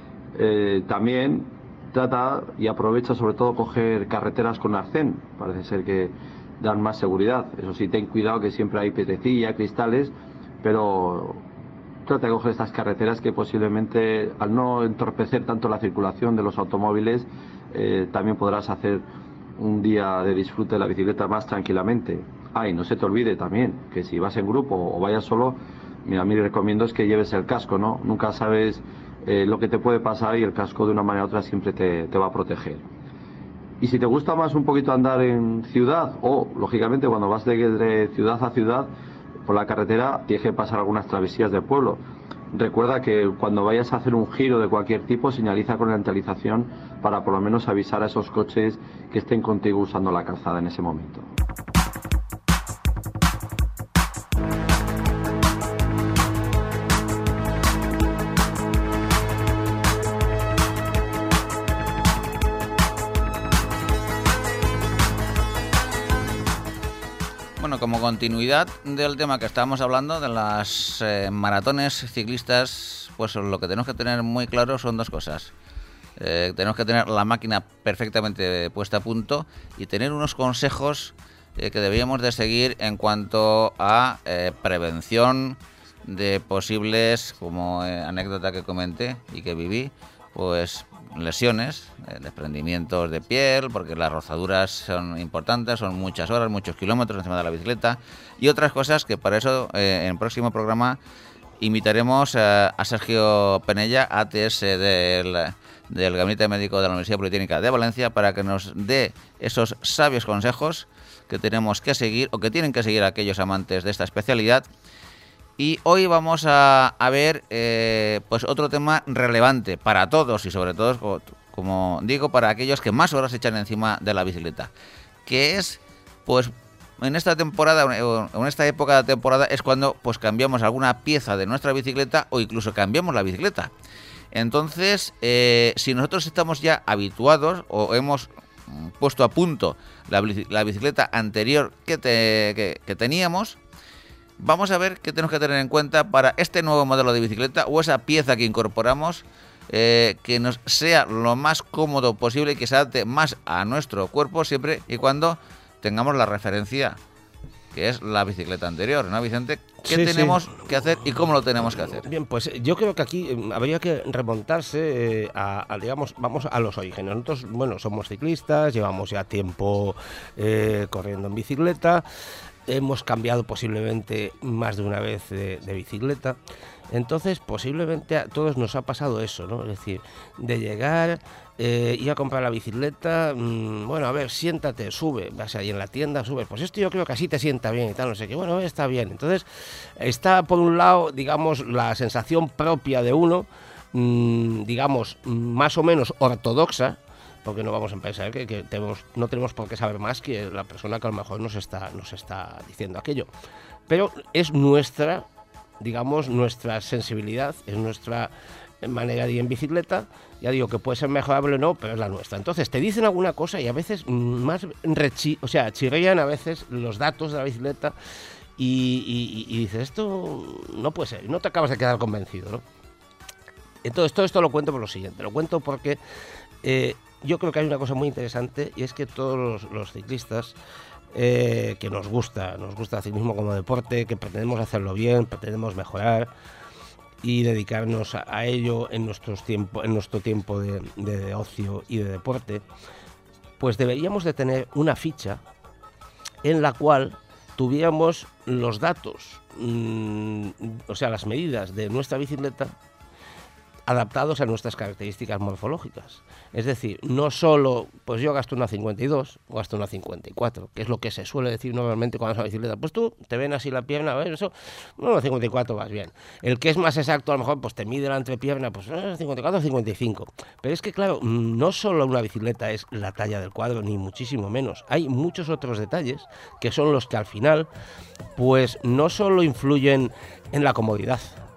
También trata y aprovecha sobre todo coger carreteras con arcén, parece ser que dan más seguridad. Eso sí, ten cuidado que siempre hay piedrecilla, cristales, pero trata de coger estas carreteras que posiblemente, al no entorpecer tanto la circulación de los automóviles, también podrás hacer un día de disfrute de la bicicleta más tranquilamente. Y no se te olvide también que si vas en grupo o vayas solo, mira, mi recomiendo es que lleves el casco, ¿no? Nunca sabes lo que te puede pasar y el casco de una manera u otra siempre te va a proteger. Y si te gusta más un poquito andar en ciudad o, lógicamente, cuando vas de ciudad a ciudad por la carretera, tienes que pasar algunas travesías de pueblo. Recuerda que cuando vayas a hacer un giro de cualquier tipo, señaliza con la antalización para por lo menos avisar a esos coches que estén contigo usando la calzada en ese momento. Bueno, como continuidad del tema que estábamos hablando, de las maratones ciclistas, pues lo que tenemos que tener muy claro son dos cosas. Tenemos que tener la máquina perfectamente puesta a punto y tener unos consejos que deberíamos de seguir en cuanto a prevención de posibles, como anécdota que comenté y que viví, pues lesiones, desprendimientos de piel, porque las rozaduras son importantes, son muchas horas, muchos kilómetros encima de la bicicleta y otras cosas que para eso en el próximo programa invitaremos a Sergio Penella, ATS del Gabinete Médico de la Universidad Politécnica de Valencia, para que nos dé esos sabios consejos que tenemos que seguir o que tienen que seguir aquellos amantes de esta especialidad. Y hoy vamos a ver pues otro tema relevante para todos y sobre todo, como digo, para aquellos que más horas echan encima de la bicicleta, que es, pues, en esta temporada o en esta época de temporada es cuando pues cambiamos alguna pieza de nuestra bicicleta o incluso cambiamos la bicicleta. Entonces, si nosotros estamos ya habituados o hemos puesto a punto la bicicleta anterior que teníamos, vamos a ver qué tenemos que tener en cuenta para este nuevo modelo de bicicleta o esa pieza que incorporamos, que nos sea lo más cómodo posible y que se adapte más a nuestro cuerpo siempre y cuando tengamos la referencia que es la bicicleta anterior, ¿no, Vicente? ¿Qué tenemos que hacer y cómo lo tenemos que hacer? Bien, pues yo creo que aquí habría que remontarse digamos, vamos a los orígenes. Nosotros, bueno, somos ciclistas, llevamos ya tiempo corriendo en bicicleta. Hemos cambiado posiblemente más de una vez de bicicleta. Entonces, posiblemente a todos nos ha pasado eso, ¿no? Es decir, de llegar, ir a comprar la bicicleta, bueno, a ver, siéntate, sube, vas ahí en la tienda, subes, pues esto yo creo que así te sienta bien y tal, no sé qué, bueno, está bien. Entonces, está por un lado, digamos, la sensación propia de uno, digamos, más o menos ortodoxa, porque no vamos a pensar que no tenemos por qué saber más que la persona que a lo mejor nos está diciendo aquello. Pero es nuestra, digamos, nuestra sensibilidad, es nuestra manera de ir en bicicleta. Ya digo que puede ser mejorable o no, pero es la nuestra. Entonces te dicen alguna cosa y a veces más chirrían a veces los datos de la bicicleta y dices, esto no puede ser, no te acabas de quedar convencido, ¿no? Entonces todo esto lo cuento por lo siguiente, lo cuento porque yo creo que hay una cosa muy interesante y es que todos los ciclistas que nos gusta el ciclismo como deporte, que pretendemos hacerlo bien, pretendemos mejorar y dedicarnos a ello en nuestro tiempo de ocio y de deporte, pues deberíamos de tener una ficha en la cual tuviéramos los datos, o sea, las medidas de nuestra bicicleta adaptados a nuestras características morfológicas. Es decir, no solo, pues yo gasto una 52 o gasto una 54, que es lo que se suele decir normalmente cuando vas a la bicicleta. Pues tú te ven así la pierna, a ver, eso, no, una 54 vas bien. El que es más exacto, a lo mejor, pues te mide la entrepierna, pues 54 o 55. Pero es que, claro, no solo una bicicleta es la talla del cuadro, ni muchísimo menos. Hay muchos otros detalles que son los que al final, pues no solo influyen en la comodidad,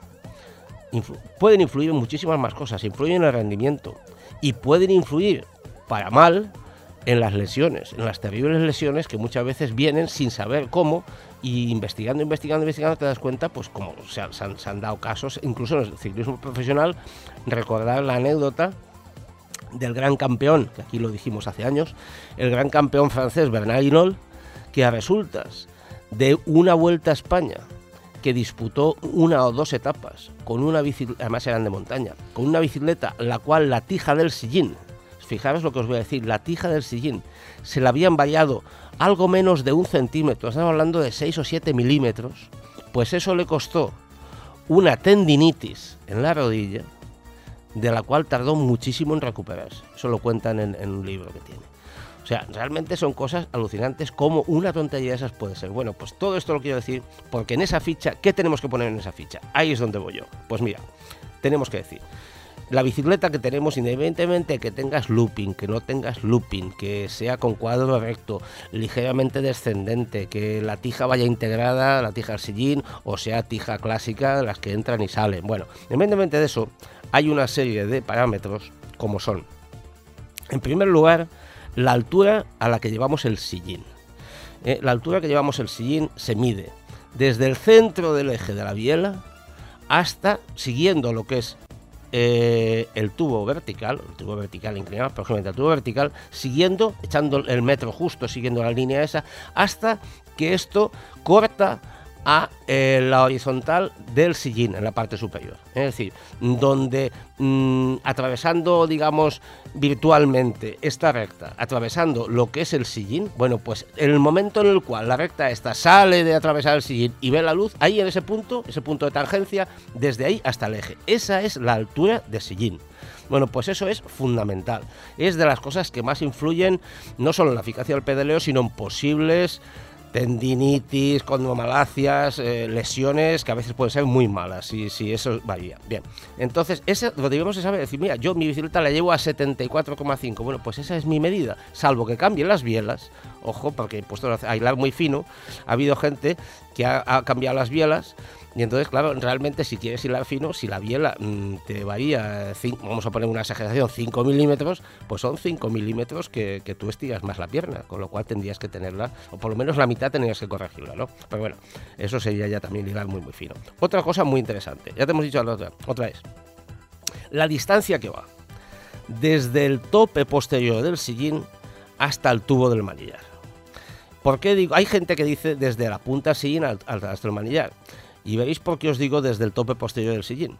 pueden influir en muchísimas más cosas, influyen en el rendimiento y pueden influir para mal en las lesiones, en las terribles lesiones que muchas veces vienen sin saber cómo y investigando te das cuenta, pues como se han dado casos, incluso en el ciclismo profesional. Recordar la anécdota del gran campeón, que aquí lo dijimos hace años, el gran campeón francés Bernard Hinault, que a resultas de una Vuelta a España que disputó una o dos etapas con una bicicleta, además eran de montaña, con una bicicleta la cual la tija del sillín fijaros lo que os voy a decir, la tija del sillín se la habían variado algo menos de 1 centímetro, estamos hablando de 6 o 7 milímetros, pues eso le costó una tendinitis en la rodilla, de la cual tardó muchísimo en recuperarse. Eso lo cuentan en un libro que tiene. O sea, realmente son cosas alucinantes, como una tontería de esas puede ser. Bueno, pues todo esto lo quiero decir porque en esa ficha, ¿qué tenemos que poner en esa ficha? Ahí es donde voy yo. Pues mira, tenemos que decir, la bicicleta que tenemos, independientemente que tengas looping, que no tengas looping, que sea con cuadro recto, ligeramente descendente, que la tija vaya integrada, la tija al sillín, o sea tija clásica, las que entran y salen. Bueno, independientemente de eso, hay una serie de parámetros como son, en primer lugar, la altura a la que llevamos el sillín. La altura que llevamos el sillín se mide desde el centro del eje de la biela hasta, siguiendo lo que es el tubo vertical inclinado, próximamente al tubo vertical, siguiendo, echando el metro justo, siguiendo la línea esa, hasta que esto corta a la horizontal del sillín en la parte superior. Es decir, donde atravesando, digamos, virtualmente esta recta, atravesando lo que es el sillín, bueno, pues el momento en el cual la recta esta sale de atravesar el sillín y ve la luz, ahí en ese punto de tangencia, desde ahí hasta el eje. Esa es la altura de sillín. Bueno, pues eso es fundamental. Es de las cosas que más influyen no solo en la eficacia del pedaleo, sino en posibles tendinitis, condromalacias, lesiones que a veces pueden ser muy malas, si eso varía. Bien, entonces eso lo debemos de saber, decir, mira, yo mi bicicleta la llevo a 74,5, bueno, pues esa es mi medida, salvo que cambien las bielas, ojo, porque he puesto a hilar muy fino, ha habido gente que ha cambiado las bielas, y entonces, claro, realmente si quieres hilar fino, si la biela te varía, vamos a poner una exageración, 5 milímetros, pues son 5 milímetros que tú estiras más la pierna, con lo cual tendrías que tenerla, o por lo menos la mitad tendrías que corregirla, ¿no? Pero bueno, eso sería ya también hilar muy fino. Otra cosa muy interesante, ya te hemos dicho la otra vez, la distancia que va desde el tope posterior del sillín hasta el tubo del manillar. ¿Por qué digo? Hay gente que dice desde la punta del sillín hasta el manillar. Y veréis por qué os digo desde el tope posterior del sillín.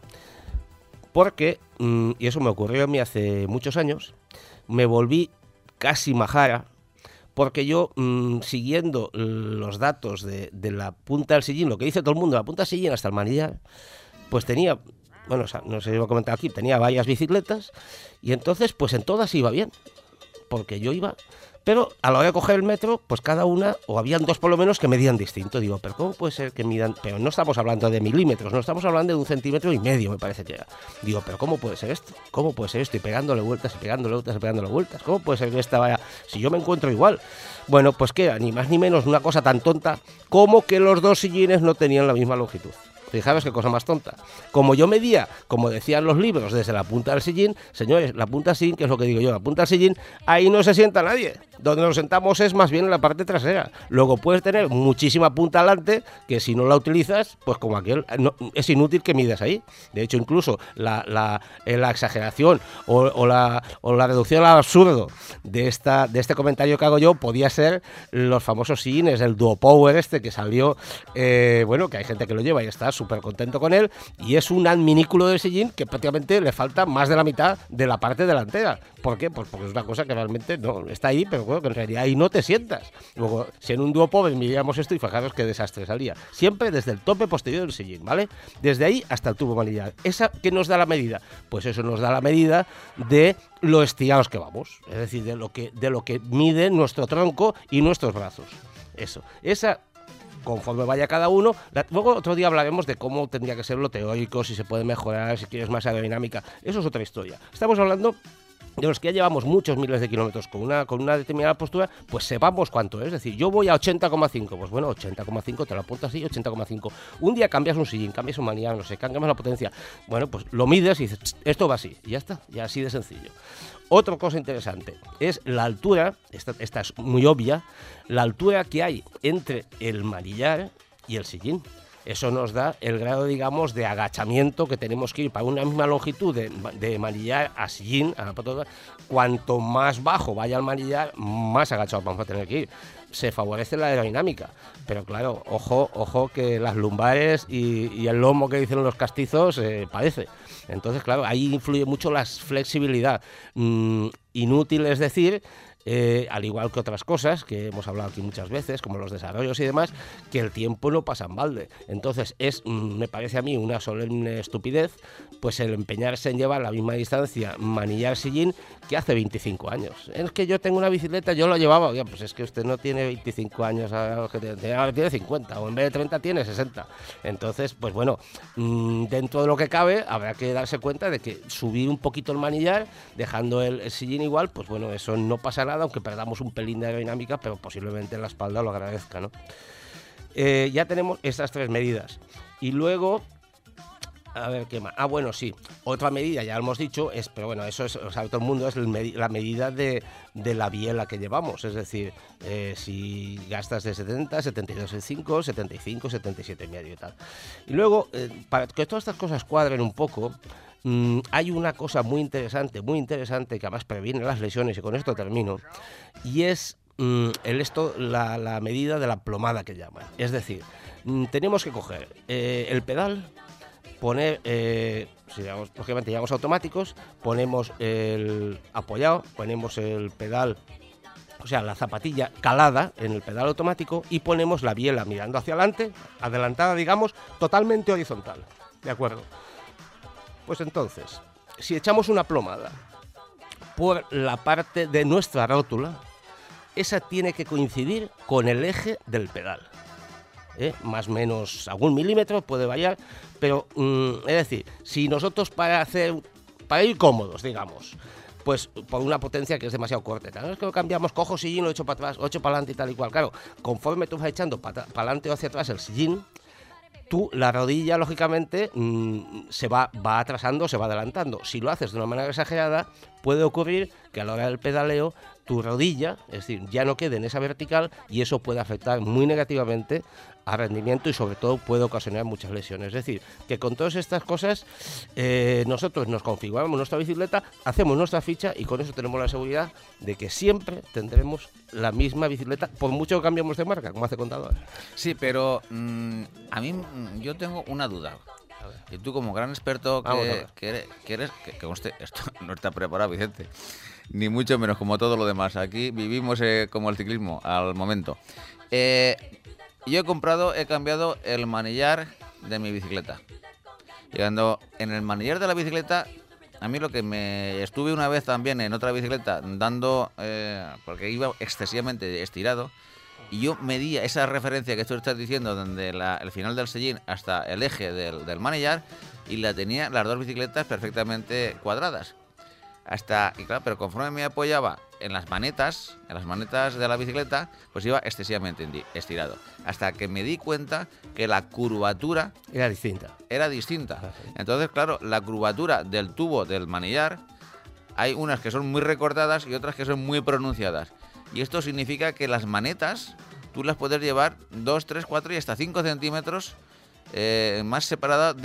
Porque, y eso me ocurrió a mí hace muchos años, me volví casi majara, porque yo, siguiendo los datos de la punta del sillín, lo que dice todo el mundo, la punta del sillín hasta el manillar, pues tenía, bueno, no sé si lo he comentado aquí, tenía varias bicicletas, y entonces, pues en todas iba bien, porque yo iba... Pero a la hora de coger el metro, pues cada una, o habían dos por lo menos que medían distinto. Digo, pero ¿cómo puede ser que midan? Pero no estamos hablando de milímetros, no estamos hablando de 1,5 centímetros, me parece que era. Digo, pero ¿cómo puede ser esto? ¿Cómo puede ser esto? Y pegándole vueltas, y pegándole vueltas, y pegándole vueltas. ¿Cómo puede ser que esta vaya? Si yo me encuentro igual. Bueno, pues que era ni más ni menos una cosa tan tonta como que los dos sillines no tenían la misma longitud. Fijaros qué cosa más tonta. Como yo medía, como decían los libros, desde la punta del sillín, señores, la punta del sillín, que es lo que digo yo, la punta del sillín, ahí no se sienta nadie. Donde nos sentamos es más bien en la parte trasera. Luego puedes tener muchísima punta adelante, que si no la utilizas, pues como aquel, no, es inútil que midas ahí. De hecho, incluso la exageración o la reducción al absurdo de este comentario que hago yo podía ser los famosos sillines, el Duo Power que salió, bueno, que hay gente que lo lleva y está súper contento con él, y es un adminículo del sillín que prácticamente le falta más de la mitad de la parte delantera. ¿Por qué? Pues porque es una cosa que realmente no está ahí, pero bueno, que en realidad ahí no te sientas. Luego, si en un Duo Power mirábamos esto y fijaros qué desastre salía. Siempre desde el tope posterior del sillín, ¿vale? Desde ahí hasta el tubo manillar. ¿Esa qué nos da la medida? Pues eso nos da la medida de lo estirados que vamos, es decir, de lo que mide nuestro tronco y nuestros brazos. Eso. Esa, conforme vaya cada uno. Luego otro día hablaremos de cómo tendría que ser lo teórico, si se puede mejorar, si quieres más aerodinámica. Eso es otra historia. Estamos hablando de los que ya llevamos muchos miles de kilómetros con una determinada postura, pues sepamos cuánto es. Es decir, yo voy a 80,5, pues bueno, 80,5, te lo apuntas así, 80,5. Un día cambias un sillín, cambias un manillar, no sé, cambias la potencia. Bueno, pues lo mides y dices, esto va así, y ya está, ya así de sencillo. Otra cosa interesante es la altura, esta es muy obvia, la altura que hay entre el manillar y el sillín. Eso nos da el grado, digamos, de agachamiento que tenemos que ir para una misma longitud de manillar a sillín, a la patota. Cuanto más bajo vaya el manillar, más agachado vamos a tener que ir. se favorece la aerodinámica. Pero claro, ojo que las lumbares y el lomo que dicen los castizos padece. Entonces, claro, ahí influye mucho la flexibilidad. Inútil es decir, al igual que otras cosas que hemos hablado aquí muchas veces, como los desarrollos y demás, que el tiempo no pasa en balde. Entonces me parece a mí una solemne estupidez pues el empeñarse en llevar la misma distancia manillar-sillín que hace 25 años. Es que yo tengo una bicicleta, yo lo llevaba, oye, pues es que usted no tiene 25 años, tiene 50, o en vez de 30 tiene 60. Entonces, pues bueno, dentro de lo que cabe, habrá que darse cuenta de que subir un poquito el manillar, dejando el sillín igual, pues bueno, eso no pasa nada, aunque perdamos un pelín de aerodinámica, pero posiblemente la espalda lo agradezca, ¿no? Ya tenemos estas 3 medidas. Y luego, a ver qué más. Bueno, sí, otra medida, ya lo hemos dicho, pero bueno, eso es, o sea, todo el mundo es la medida de la biela que llevamos. Es decir, si gastas de 70, 72,5, 75, 77,5 y tal. Y luego, para que todas estas cosas cuadren un poco, hay una cosa muy interesante, que además previene las lesiones, y con esto termino, y es la medida de la plomada que llaman. Es decir, tenemos que coger el pedal, poner, lógicamente llevamos automáticos, ponemos el apoyado, ponemos el pedal, o sea, la zapatilla calada en el pedal automático, y ponemos la biela mirando hacia adelante, adelantada, digamos, totalmente horizontal, ¿de acuerdo? Pues entonces, si echamos una plomada por la parte de nuestra rótula, esa tiene que coincidir con el eje del pedal. Más o menos algún milímetro puede variar, pero es decir, si nosotros para ir cómodos, digamos, pues por una potencia que es demasiado corta, no es que lo cambiamos, cojo sillín, lo echo para atrás, lo echo para adelante y tal y cual, claro, conforme tú vas echando para adelante o hacia atrás el sillín, la rodilla, lógicamente, se va atrasando, se va adelantando. Si lo haces de una manera exagerada, puede ocurrir que a la hora del pedaleo tu rodilla, es decir, ya no quede en esa vertical, y eso puede afectar muy negativamente al rendimiento y sobre todo puede ocasionar muchas lesiones. Es decir, que con todas estas cosas nosotros nos configuramos nuestra bicicleta, hacemos nuestra ficha y con eso tenemos la seguridad de que siempre tendremos la misma bicicleta, por mucho que cambiemos de marca, como hace Contador. Sí, pero a mí yo tengo una duda. Y tú, como gran experto que eres, que conste, esto no está preparado, Vicente, ni mucho menos como todo lo demás. Aquí vivimos como el ciclismo al momento. Yo he cambiado el manillar de mi bicicleta. Llegando en el manillar de la bicicleta, a mí lo que me estuve una vez también en otra bicicleta dando, porque iba excesivamente estirado, y yo medía esa referencia que tú estás diciendo, desde el final del sillín hasta el eje del manillar, y la tenía las dos bicicletas perfectamente cuadradas. Y claro, pero conforme me apoyaba en las manetas de la bicicleta, pues iba excesivamente estirado. Hasta que me di cuenta que la curvatura era distinta. Entonces, claro, la curvatura del tubo del manillar, hay unas que son muy recortadas y otras que son muy pronunciadas. Y esto significa que las manetas tú las puedes llevar 2, 3, 4 y hasta 5 centímetros más separadas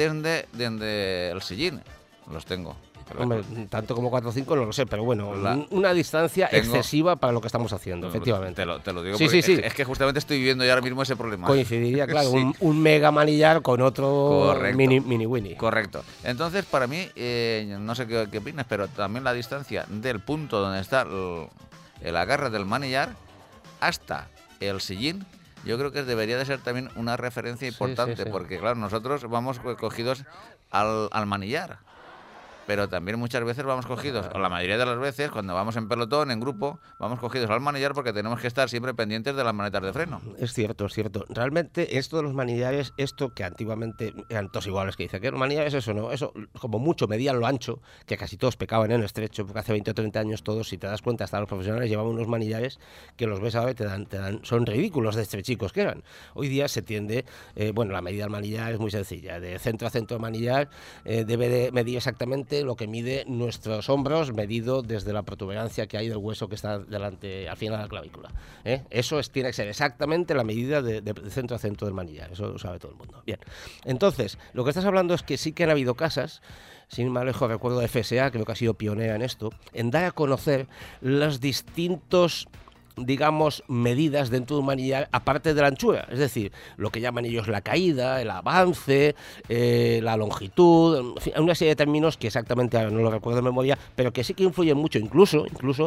desde el sillín. Los tengo. Hombre, tanto como 4 o 5 no lo sé, pero bueno, una distancia excesiva para lo que estamos haciendo, efectivamente. Te lo digo sí, porque sí. Es que justamente estoy viviendo yo ahora mismo ese problema. Coincidiría, claro, sí. un mega manillar con otro mini Winnie. Correcto. Entonces, para mí, no sé qué opinas, pero también la distancia del punto donde está el agarre del manillar hasta el sillín, yo creo que debería de ser también una referencia importante, sí. Porque claro, nosotros vamos cogidos al manillar. Pero también muchas veces vamos cogidos, o la mayoría de las veces, cuando vamos en pelotón, en grupo, vamos cogidos al manillar porque tenemos que estar siempre pendientes de las manetas de freno. Es cierto. Realmente esto de los manillares, esto que antiguamente eran todos iguales, que dicen que los manillares eso como mucho medían lo ancho, que casi todos pecaban en estrecho, porque hace 20 o 30 años todos, si te das cuenta, hasta los profesionales llevaban unos manillares que los ves ahora y te dan, son ridículos de estrechicos que eran. Hoy día se tiende, la medida del manillar es muy sencilla, de centro a centro del manillar debe de medir exactamente lo que mide nuestros hombros, medido desde la protuberancia que hay del hueso que está delante, al final de la clavícula. Eso tiene que ser exactamente la medida de centro a centro del manillar, eso lo sabe todo el mundo. Bien, entonces, lo que estás hablando es que sí que han habido casas, sin más lejos recuerdo de FSA, creo que ha sido pionera en esto, en dar a conocer los distintos digamos, medidas dentro de un manillar aparte de la anchura, es decir, lo que llaman ellos la caída, el avance, la longitud, en fin, una serie de términos que exactamente ahora no lo recuerdo de memoria, pero que sí que influyen mucho, incluso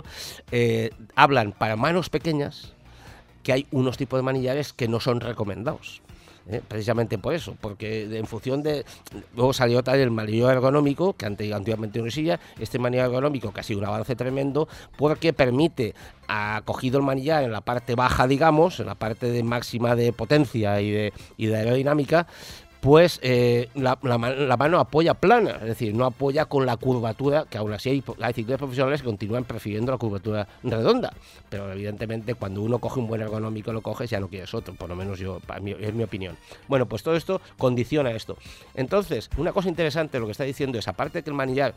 hablan para manos pequeñas que hay unos tipos de manillares que no son recomendados. Precisamente por eso, porque en función de... Luego salió también el manillar ergonómico, que antiguamente no existía. Este manillar ergonómico que ha sido un avance tremendo, porque permite, acogido el manillar en la parte baja, digamos, en la parte de máxima de potencia y de aerodinámica, pues la mano apoya plana, es decir, no apoya con la curvatura, que aún así hay ciclistas profesionales que continúan prefiriendo la curvatura redonda, pero evidentemente cuando uno coge un buen ergonómico lo coges, ya no quieres otro, por lo menos es mi opinión. Bueno, pues todo esto condiciona esto. Entonces, una cosa interesante lo que está diciendo es, aparte de que el manillar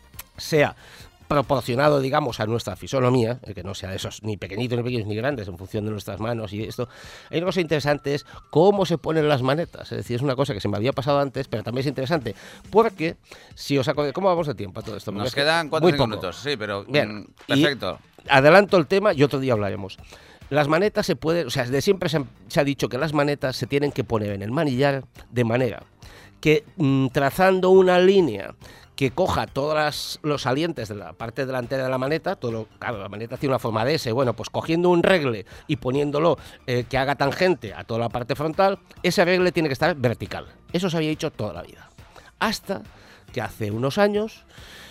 sea proporcionado, digamos, a nuestra fisonomía, que no sea de esos ni pequeñitos ni grandes en función de nuestras manos y esto, hay una cosa interesante, es cómo se ponen las manetas. Es decir, es una cosa que se me había pasado antes, pero también es interesante, porque si os acordáis, ¿cómo vamos de tiempo a todo esto? Nos quedan 4 minutos, sí, pero bien, perfecto. Adelanto el tema y otro día hablaremos. Las manetas se pueden, o sea, de siempre se ha dicho que las manetas se tienen que poner en el manillar de manera que trazando una línea que coja todos los salientes de la parte delantera de la maneta, claro, la maneta tiene una forma de S, bueno, pues cogiendo un regle y poniéndolo que haga tangente a toda la parte frontal, ese regle tiene que estar vertical. Eso se había dicho toda la vida. Hasta que hace unos años,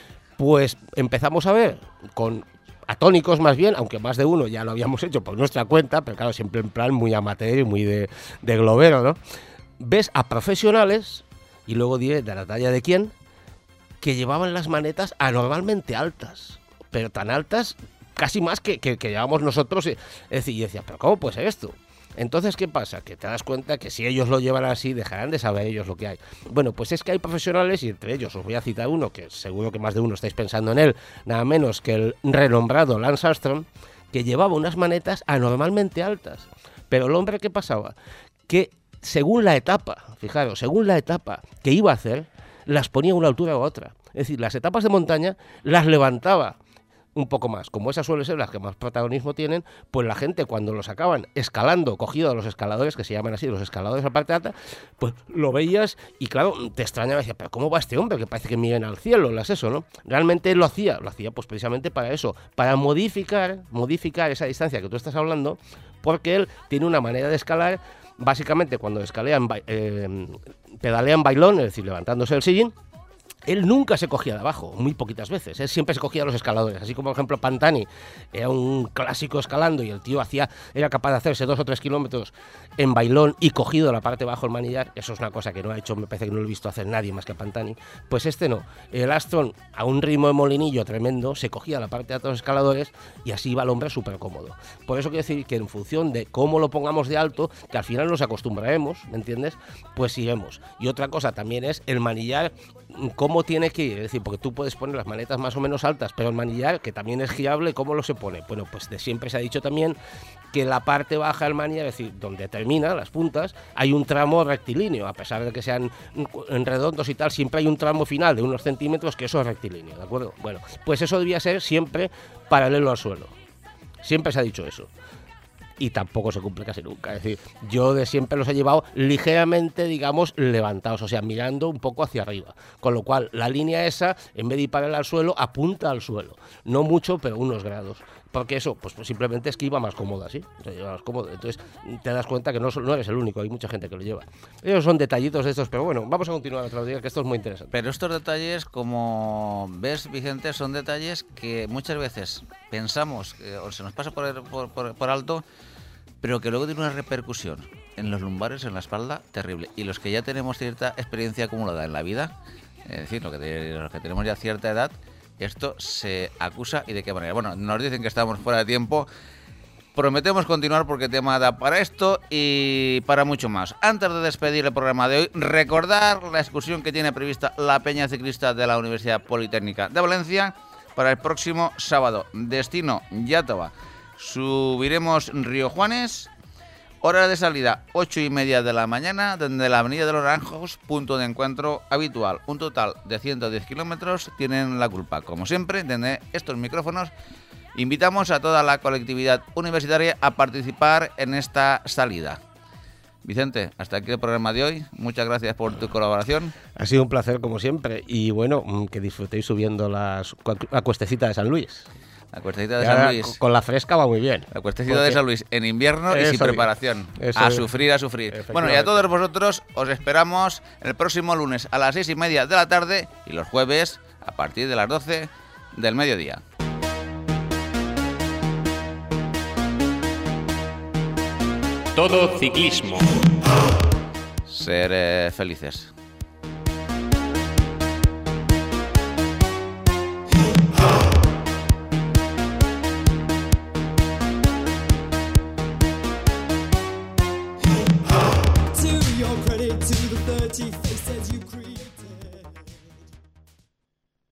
pues empezamos a ver con atónicos más bien, aunque más de uno ya lo habíamos hecho por nuestra cuenta, pero claro, siempre en plan muy amateur y muy de globero, ¿no? Ves a profesionales, y luego diré de la talla de quién, que llevaban las manetas anormalmente altas, pero tan altas casi más que llevamos nosotros. Es decir, y decía, ¿pero cómo puede ser esto? Entonces, ¿qué pasa? Que te das cuenta que si ellos lo llevan así, dejarán de saber ellos lo que hay. Bueno, pues es que hay profesionales, y entre ellos os voy a citar uno, que seguro que más de uno estáis pensando en él, nada menos que el renombrado Lance Armstrong, que llevaba unas manetas anormalmente altas. Pero el hombre, ¿qué pasaba? Que según la etapa, fijaros, según la etapa que iba a hacer, las ponía a una altura u otra. Es decir, las etapas de montaña las levantaba un poco más. Como esas suelen ser las que más protagonismo tienen, pues la gente cuando los acaban escalando, cogido a los escaladores, que se llaman así, los escaladores a la parte alta, pues lo veías y claro, te extrañaba, decía, pero ¿cómo va este hombre? Que parece que miren al cielo, eso, ¿no? Realmente lo hacía pues precisamente para eso, para modificar esa distancia que tú estás hablando, porque él tiene una manera de escalar, básicamente cuando pedalean bailón, es decir, levantándose el sillín, él nunca se cogía de abajo, muy poquitas veces. Él siempre se cogía a los escaladores. Así como, por ejemplo, Pantani era un clásico escalando y el tío era capaz de hacerse 2 o 3 kilómetros en bailón y cogido la parte bajo el manillar. Eso es una cosa que no ha hecho, me parece que no lo he visto hacer nadie más que Pantani. Pues este no. El Armstrong, a un ritmo de molinillo tremendo, se cogía la parte de atrás de los escaladores y así iba el hombre súper cómodo. Por eso quiero decir que en función de cómo lo pongamos de alto, que al final nos acostumbraremos, ¿me entiendes? Pues sigamos. Y otra cosa también es el manillar, cómo tiene que ir, es decir, porque tú puedes poner las manetas más o menos altas, pero el manillar, que también es girable, ¿cómo lo se pone? Bueno, pues de siempre se ha dicho también que la parte baja del manillar, es decir, donde termina las puntas, hay un tramo rectilíneo, a pesar de que sean en redondos y tal, siempre hay un tramo final de unos centímetros que eso es rectilíneo, ¿de acuerdo? Bueno, pues eso debía ser siempre paralelo al suelo, siempre se ha dicho eso. Y tampoco se cumple casi nunca. Es decir, yo de siempre los he llevado ligeramente, digamos, levantados, o sea, mirando un poco hacia arriba. Con lo cual, la línea esa, en vez de ir paralela al suelo, apunta al suelo. No mucho, pero unos grados. Porque eso, pues simplemente es que iba más cómodo así. O sea, iba más cómodo. Entonces, te das cuenta que no eres el único, hay mucha gente que lo lleva. Esos son detallitos de estos, pero bueno, vamos a continuar otro día, que esto es muy interesante. Pero estos detalles, como ves, Vicente, son detalles que muchas veces pensamos, o se nos pasa por alto, pero que luego tiene una repercusión en los lumbares, en la espalda, terrible. Y los que ya tenemos cierta experiencia acumulada en la vida, es decir, los que tenemos ya cierta edad, esto se acusa. ¿Y de qué manera? Bueno, nos dicen que estamos fuera de tiempo. Prometemos continuar porque el tema da para esto y para mucho más. Antes de despedir el programa de hoy, recordar la excursión que tiene prevista la Peña Ciclista de la Universidad Politécnica de Valencia para el próximo sábado. Destino Iàtova. Subiremos Río Juanes, hora de salida 8:30 de la mañana, desde la Avenida de los Naranjos, punto de encuentro habitual. Un total de 110 kilómetros tienen la culpa, como siempre, desde estos micrófonos, Invitamos a toda la colectividad universitaria a participar en esta salida. Vicente, hasta aquí el programa de hoy. Muchas gracias por tu colaboración. Ha sido un placer como siempre y bueno, que disfrutéis subiendo la cuestecita de San Luis. La cuestecita de San Luis. Con la fresca va muy bien. La cuestecita de San Luis en invierno y sin preparación. A sufrir, a sufrir. Bueno, y a todos vosotros os esperamos el próximo lunes a las 6:30 de la tarde y los jueves a partir de las 12 del mediodía. Todo ciclismo. Ser felices.